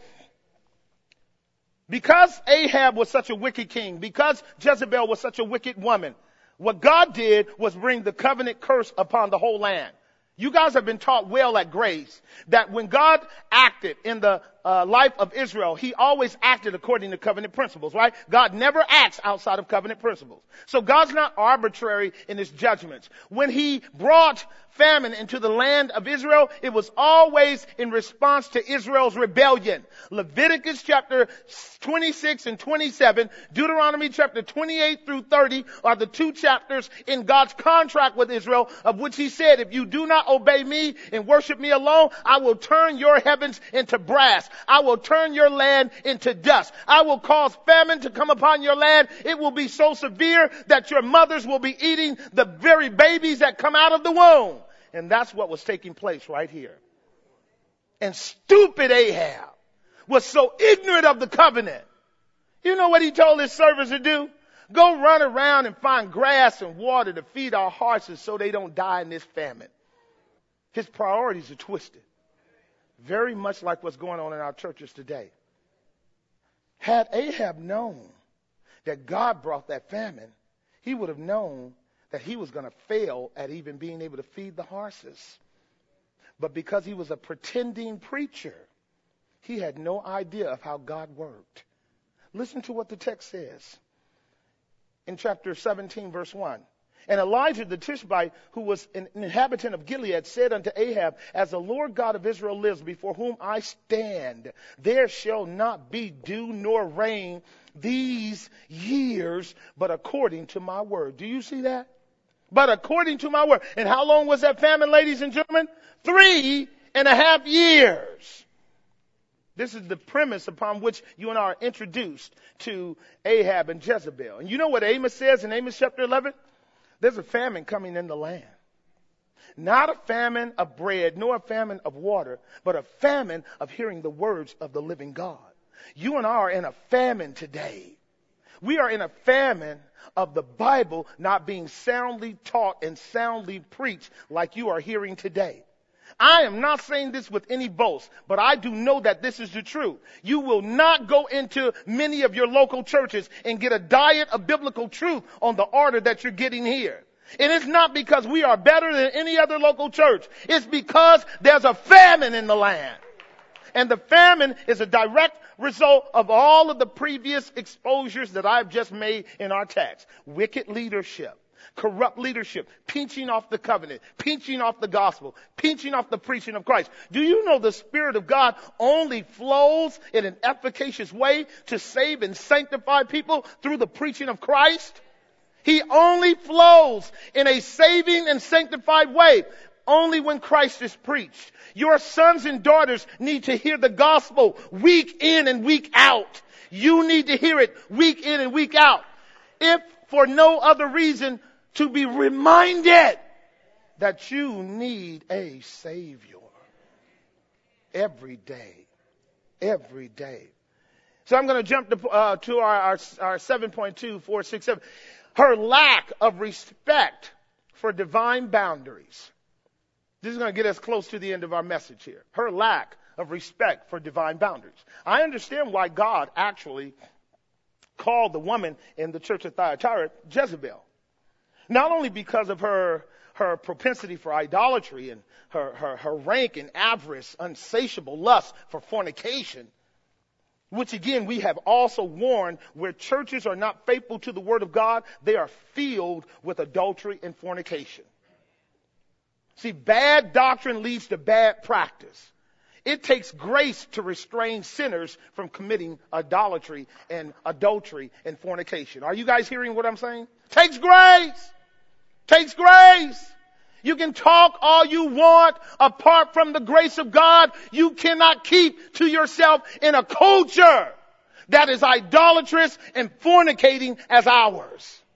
Because Ahab was such a wicked king, because Jezebel was such a wicked woman, what God did was bring the covenant curse upon the whole land. You guys have been taught well at Grace that when God acted in the life of Israel, he always acted according to covenant principles, right? God never acts outside of covenant principles. So God's not arbitrary in his judgments. When he brought famine into the land of Israel, it was always in response to Israel's rebellion. Leviticus chapter 26 and 27, Deuteronomy chapter 28 through 30 are the two chapters in God's contract with Israel, of which he said, if you do not obey me and worship me alone, I will turn your heavens into brass. I will turn your land into dust. I will cause famine to come upon your land. It will be so severe that your mothers will be eating the very babies that come out of the womb. And that's what was taking place right here. And stupid Ahab was so ignorant of the covenant. You know what he told his servants to do? Go run around and find grass and water to feed our horses so they don't die in this famine. His priorities are twisted. Very much like what's going on in our churches today. Had Ahab known that God brought that famine, he would have known that he was going to fail at even being able to feed the horses. But because he was a pretending preacher, he had no idea of how God worked. Listen to what the text says in chapter 17, verse 1. And Elijah the Tishbite, who was an inhabitant of Gilead, said unto Ahab, as the Lord God of Israel lives, before whom I stand, there shall not be dew nor rain these years, but according to my word. Do you see that? But according to my word. And how long was that famine, ladies and gentlemen? 3.5 years. This is the premise upon which you and I are introduced to Ahab and Jezebel. And you know what Amos says in Amos chapter 11? There's a famine coming in the land. Not a famine of bread, nor a famine of water, but a famine of hearing the words of the living God. You and I are in a famine today. We are in a famine of the Bible not being soundly taught and soundly preached like you are hearing today. I am not saying this with any boast, but I do know that this is the truth. You will not go into many of your local churches and get a diet of biblical truth on the order that you're getting here. And it's not because we are better than any other local church. It's because there's a famine in the land. And the famine is a direct result of all of the previous exposures that I've just made in our text. Wicked leadership. Corrupt leadership, pinching off the covenant, pinching off the gospel, pinching off the preaching of Christ. Do you know the Spirit of God only flows in an efficacious way to save and sanctify people through the preaching of Christ? He only flows in a saving and sanctified way only when Christ is preached. Your sons and daughters need to hear the gospel week in and week out. You need to hear it week in and week out. If for no other reason, to be reminded that you need a Savior every day. Every day. So I'm going to jump to our 7.2467. Her lack of respect for divine boundaries. This is going to get us close to the end of our message here. Her lack of respect for divine boundaries. I understand why God actually called the woman in the church of Thyatira Jezebel. Not only because of her propensity for idolatry and her rank and avarice, unsatiable lust for fornication, which again we have also warned, where churches are not faithful to the word of God, they are filled with adultery and fornication. See, bad doctrine leads to bad practice. It takes grace to restrain sinners from committing idolatry and adultery and fornication. Are you guys hearing what I'm saying? Takes grace. Takes grace. You can talk all you want. Apart from the grace of God, you cannot keep to yourself in a culture that is idolatrous and fornicating as ours.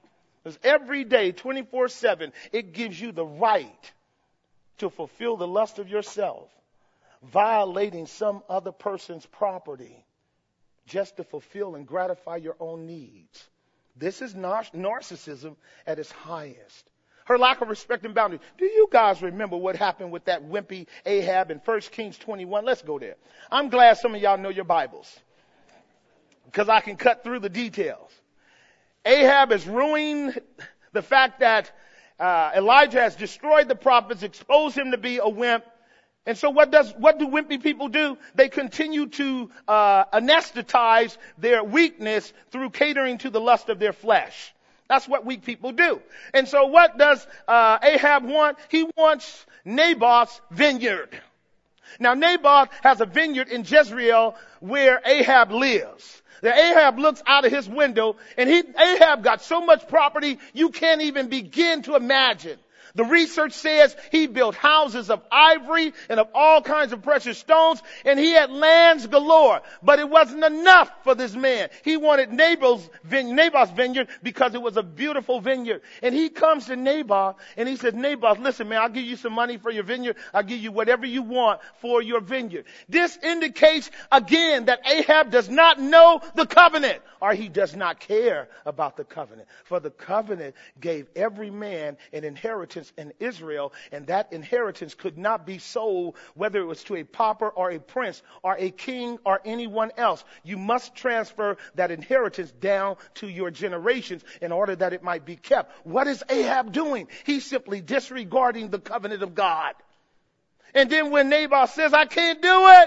Because every day, 24/7, it gives you the right to fulfill the lust of yourself, violating some other person's property just to fulfill and gratify your own needs. This is narcissism at its highest. Her lack of respect and boundaries. Do you guys remember what happened with that wimpy Ahab in 1 Kings 21? Let's go there. I'm glad some of y'all know your Bibles, because I can cut through the details. Ahab has ruined the fact that Elijah has destroyed the prophets, exposed him to be a wimp. And so what do wimpy people do? They continue to anesthetize their weakness through catering to the lust of their flesh. That's what weak people do. And so what does Ahab want? He wants Naboth's vineyard. Now Naboth has a vineyard in Jezreel where Ahab lives. Now Ahab looks out of his window, and Ahab got so much property you can't even begin to imagine. The research says he built houses of ivory and of all kinds of precious stones, and he had lands galore. But it wasn't enough for this man. He wanted Naboth's vineyard because it was a beautiful vineyard. And he comes to Naboth and he says, Naboth, listen, man, I'll give you some money for your vineyard. I'll give you whatever you want for your vineyard. This indicates again that Ahab does not know the covenant, or he does not care about the covenant. For the covenant gave every man an inheritance in Israel, and that inheritance could not be sold, whether it was to a pauper or a prince or a king or anyone else. You must transfer that inheritance down to your generations in order that it might be kept. What is Ahab doing? He's simply disregarding the covenant of God. And then when Naboth says, I can't do it,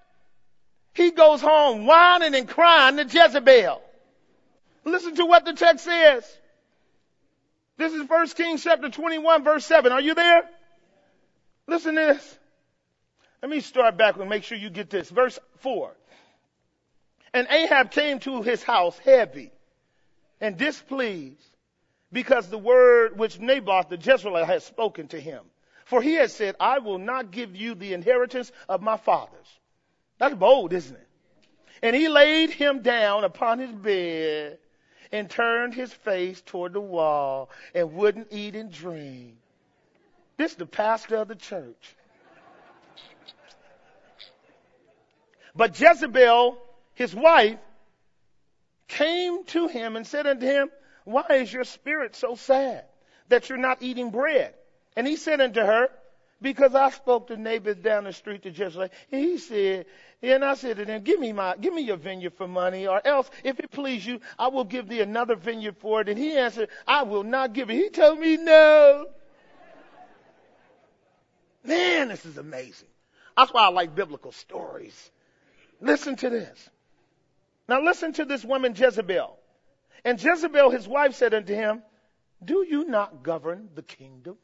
he goes home whining and crying to Jezebel. Listen to what the text says. This is 1 Kings chapter 21, verse 7. Are you there? Listen to this. Let me start back and make sure you get this. Verse 4. And Ahab came to his house heavy and displeased because the word which Naboth the Jezreelite had spoken to him. For he had said, I will not give you the inheritance of my fathers. That's bold, isn't it? And he laid him down upon his bed and turned his face toward the wall and wouldn't eat and drink. This is the pastor of the church. But Jezebel, his wife, came to him and said unto him, why is your spirit so sad that you're not eating bread? And he said unto her, because I spoke to Naboth down the street to Jezreel, and he said, and I said to them, give me your vineyard for money, or else, if it please you, I will give thee another vineyard for it. And he answered, I will not give it. He told me no. Man, this is amazing. That's why I like biblical stories. Listen to this. Now listen to this woman Jezebel. And Jezebel, his wife, said unto him, do you not govern the kingdom?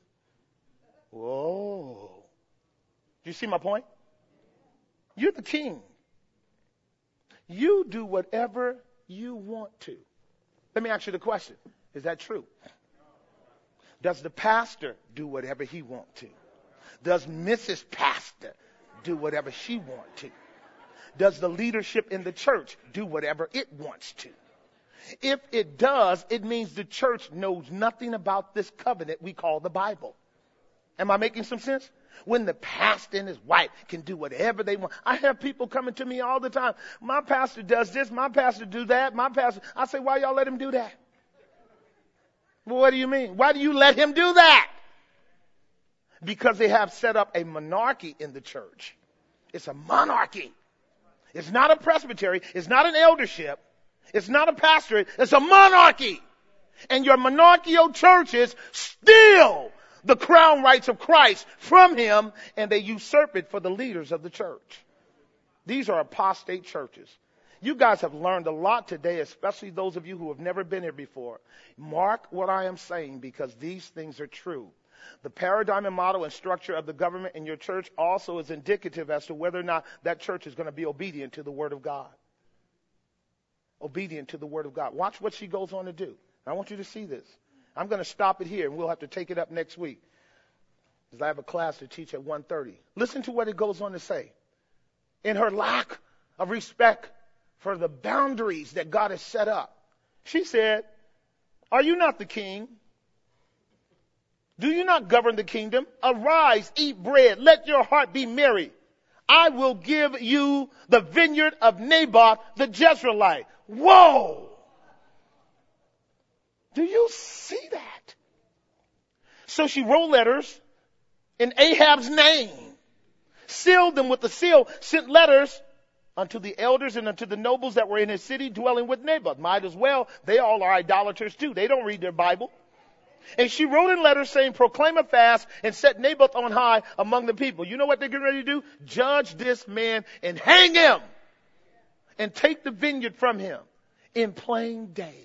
Whoa. Do you see my point? You're the king. You do whatever you want to. Let me ask you the question. Is that true? Does the pastor do whatever he wants to? Does Mrs. Pastor do whatever she wants to? Does the leadership in the church do whatever it wants to? If it does, it means the church knows nothing about this covenant we call the Bible. Am I making some sense? When the pastor and his wife can do whatever they want. I have people coming to me all the time. My pastor does this. My pastor do that. My pastor. I say, why y'all let him do that? Well, what do you mean? Why do you let him do that? Because they have set up a monarchy in the church. It's a monarchy. It's not a presbytery. It's not an eldership. It's not a pastorate. It's a monarchy. And your monarchical churches steal the crown rights of Christ from him, and they usurp it for the leaders of the church. These are apostate churches. You guys have learned a lot today, especially those of you who have never been here before. Mark what I am saying, because these things are true. The paradigm and model and structure of the government in your church also is indicative as to whether or not that church is going to be obedient to the Word of God. Obedient to the Word of God. Watch what she goes on to do. I want you to see this. I'm going to stop it here, and we'll have to take it up next week, because I have a class to teach at 1:30. Listen to what it goes on to say. In her lack of respect for the boundaries that God has set up, she said, Are you not the king? Do you not govern the kingdom? Arise, eat bread. Let your heart be merry. I will give you the vineyard of Naboth the Jezreelite. Whoa! Do you see that? So she wrote letters in Ahab's name, sealed them with the seal, sent letters unto the elders and unto the nobles that were in his city dwelling with Naboth. Might as well. They all are idolaters too. They don't read their Bible. And she wrote in letters saying, proclaim a fast and set Naboth on high among the people. You know what they're getting ready to do? Judge this man and hang him and take the vineyard from him in plain day.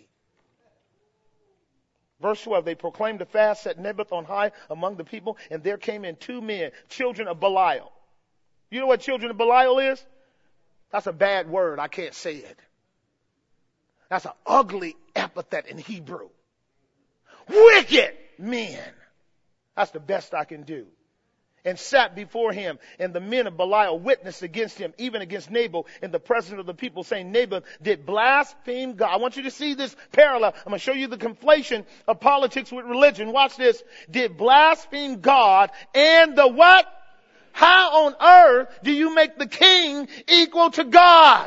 Verse 12, they proclaimed a fast, set Naboth on high among the people, and there came in 2 men, children of Belial. You know what children of Belial is? That's a bad word. I can't say it. That's an ugly epithet in Hebrew. Wicked men. That's the best I can do. And sat before him, and the men of Belial witnessed against him, even against Naboth, in the presence of the people, saying, Naboth did blaspheme God. I want you to see this parallel. I'm going to show you the conflation of politics with religion. Watch this. Did blaspheme God and the what? How on earth do you make the king equal to God?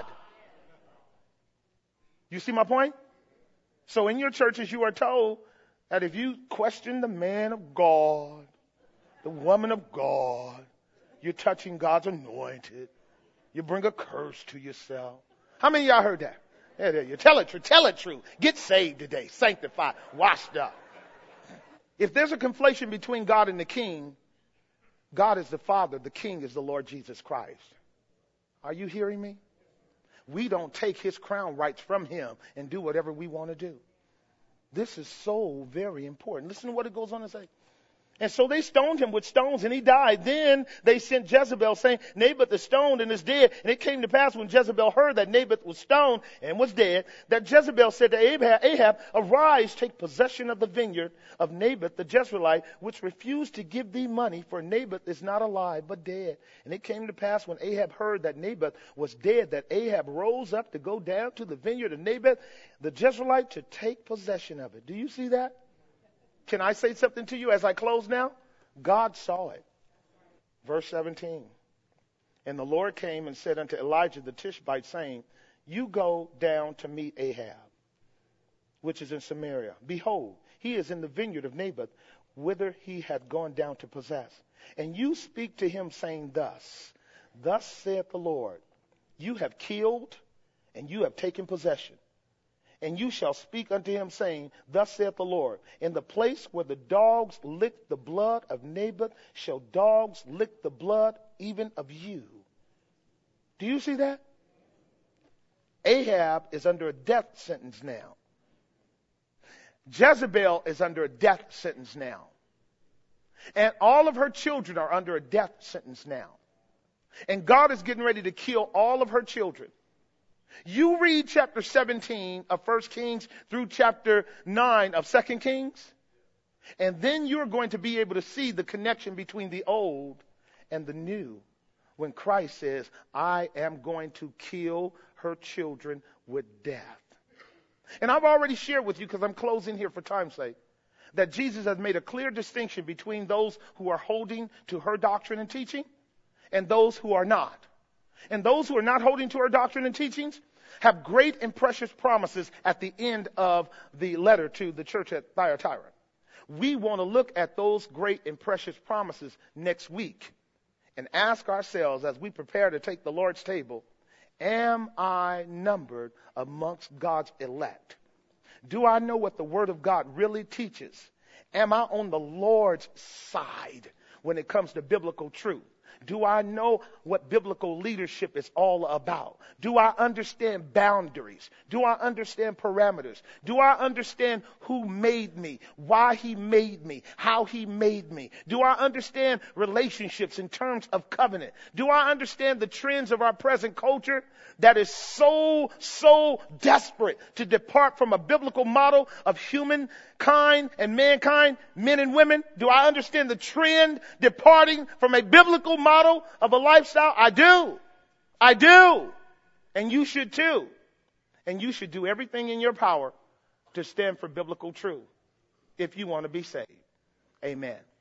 You see my point? So in your churches, you are told that if you question the man of God, the woman of God, you're touching God's anointed. You bring a curse to yourself. How many of y'all heard that? There you tell it true. Tell it true. Get saved today. Sanctified. Washed up. If there's a conflation between God and the king, God is the Father. The king is the Lord Jesus Christ. Are you hearing me? We don't take his crown rights from him and do whatever we want to do. This is so very important. Listen to what it goes on to say. And so they stoned him with stones and he died. Then they sent Jezebel saying, Naboth is stoned and is dead. And it came to pass when Jezebel heard that Naboth was stoned and was dead, that Jezebel said to Ahab, arise, take possession of the vineyard of Naboth the Jezreelite, which refused to give thee money, for Naboth is not alive, but dead. And it came to pass when Ahab heard that Naboth was dead, that Ahab rose up to go down to the vineyard of Naboth the Jezreelite to take possession of it. Do you see that? Can I say something to you as I close now? God saw it. Verse 17. And the Lord came and said unto Elijah the Tishbite, saying, you go down to meet Ahab, which is in Samaria. Behold, he is in the vineyard of Naboth, whither he hath gone down to possess. And you speak to him, saying thus saith the Lord, you have killed, and you have taken possession. And you shall speak unto him, saying, thus saith the Lord, in the place where the dogs licked the blood of Naboth, shall dogs lick the blood even of you. Do you see that? Ahab is under a death sentence now. Jezebel is under a death sentence now. And all of her children are under a death sentence now. And God is getting ready to kill all of her children. You read chapter 17 of 1 Kings through chapter 9 of 2 Kings, and then you're going to be able to see the connection between the old and the new when Christ says, I am going to kill her children with death. And I've already shared with you, because I'm closing here for time's sake, that Jesus has made a clear distinction between those who are holding to her doctrine and teaching and those who are not. And those who are not holding to her doctrine and teachings have great and precious promises at the end of the letter to the church at Thyatira. We want to look at those great and precious promises next week and ask ourselves as we prepare to take the Lord's table, am I numbered amongst God's elect? Do I know what the Word of God really teaches? Am I on the Lord's side when it comes to biblical truth? Do I know what biblical leadership is all about? Do I understand boundaries? Do I understand parameters? Do I understand who made me, why he made me, how he made me? Do I understand relationships in terms of covenant? Do I understand the trends of our present culture that is so desperate to depart from a biblical model of humankind and mankind, men and women? Do I understand the trend departing from a biblical model of a lifestyle? I do. And you should too. And you should do everything in your power to stand for biblical truth if you want to be saved. Amen.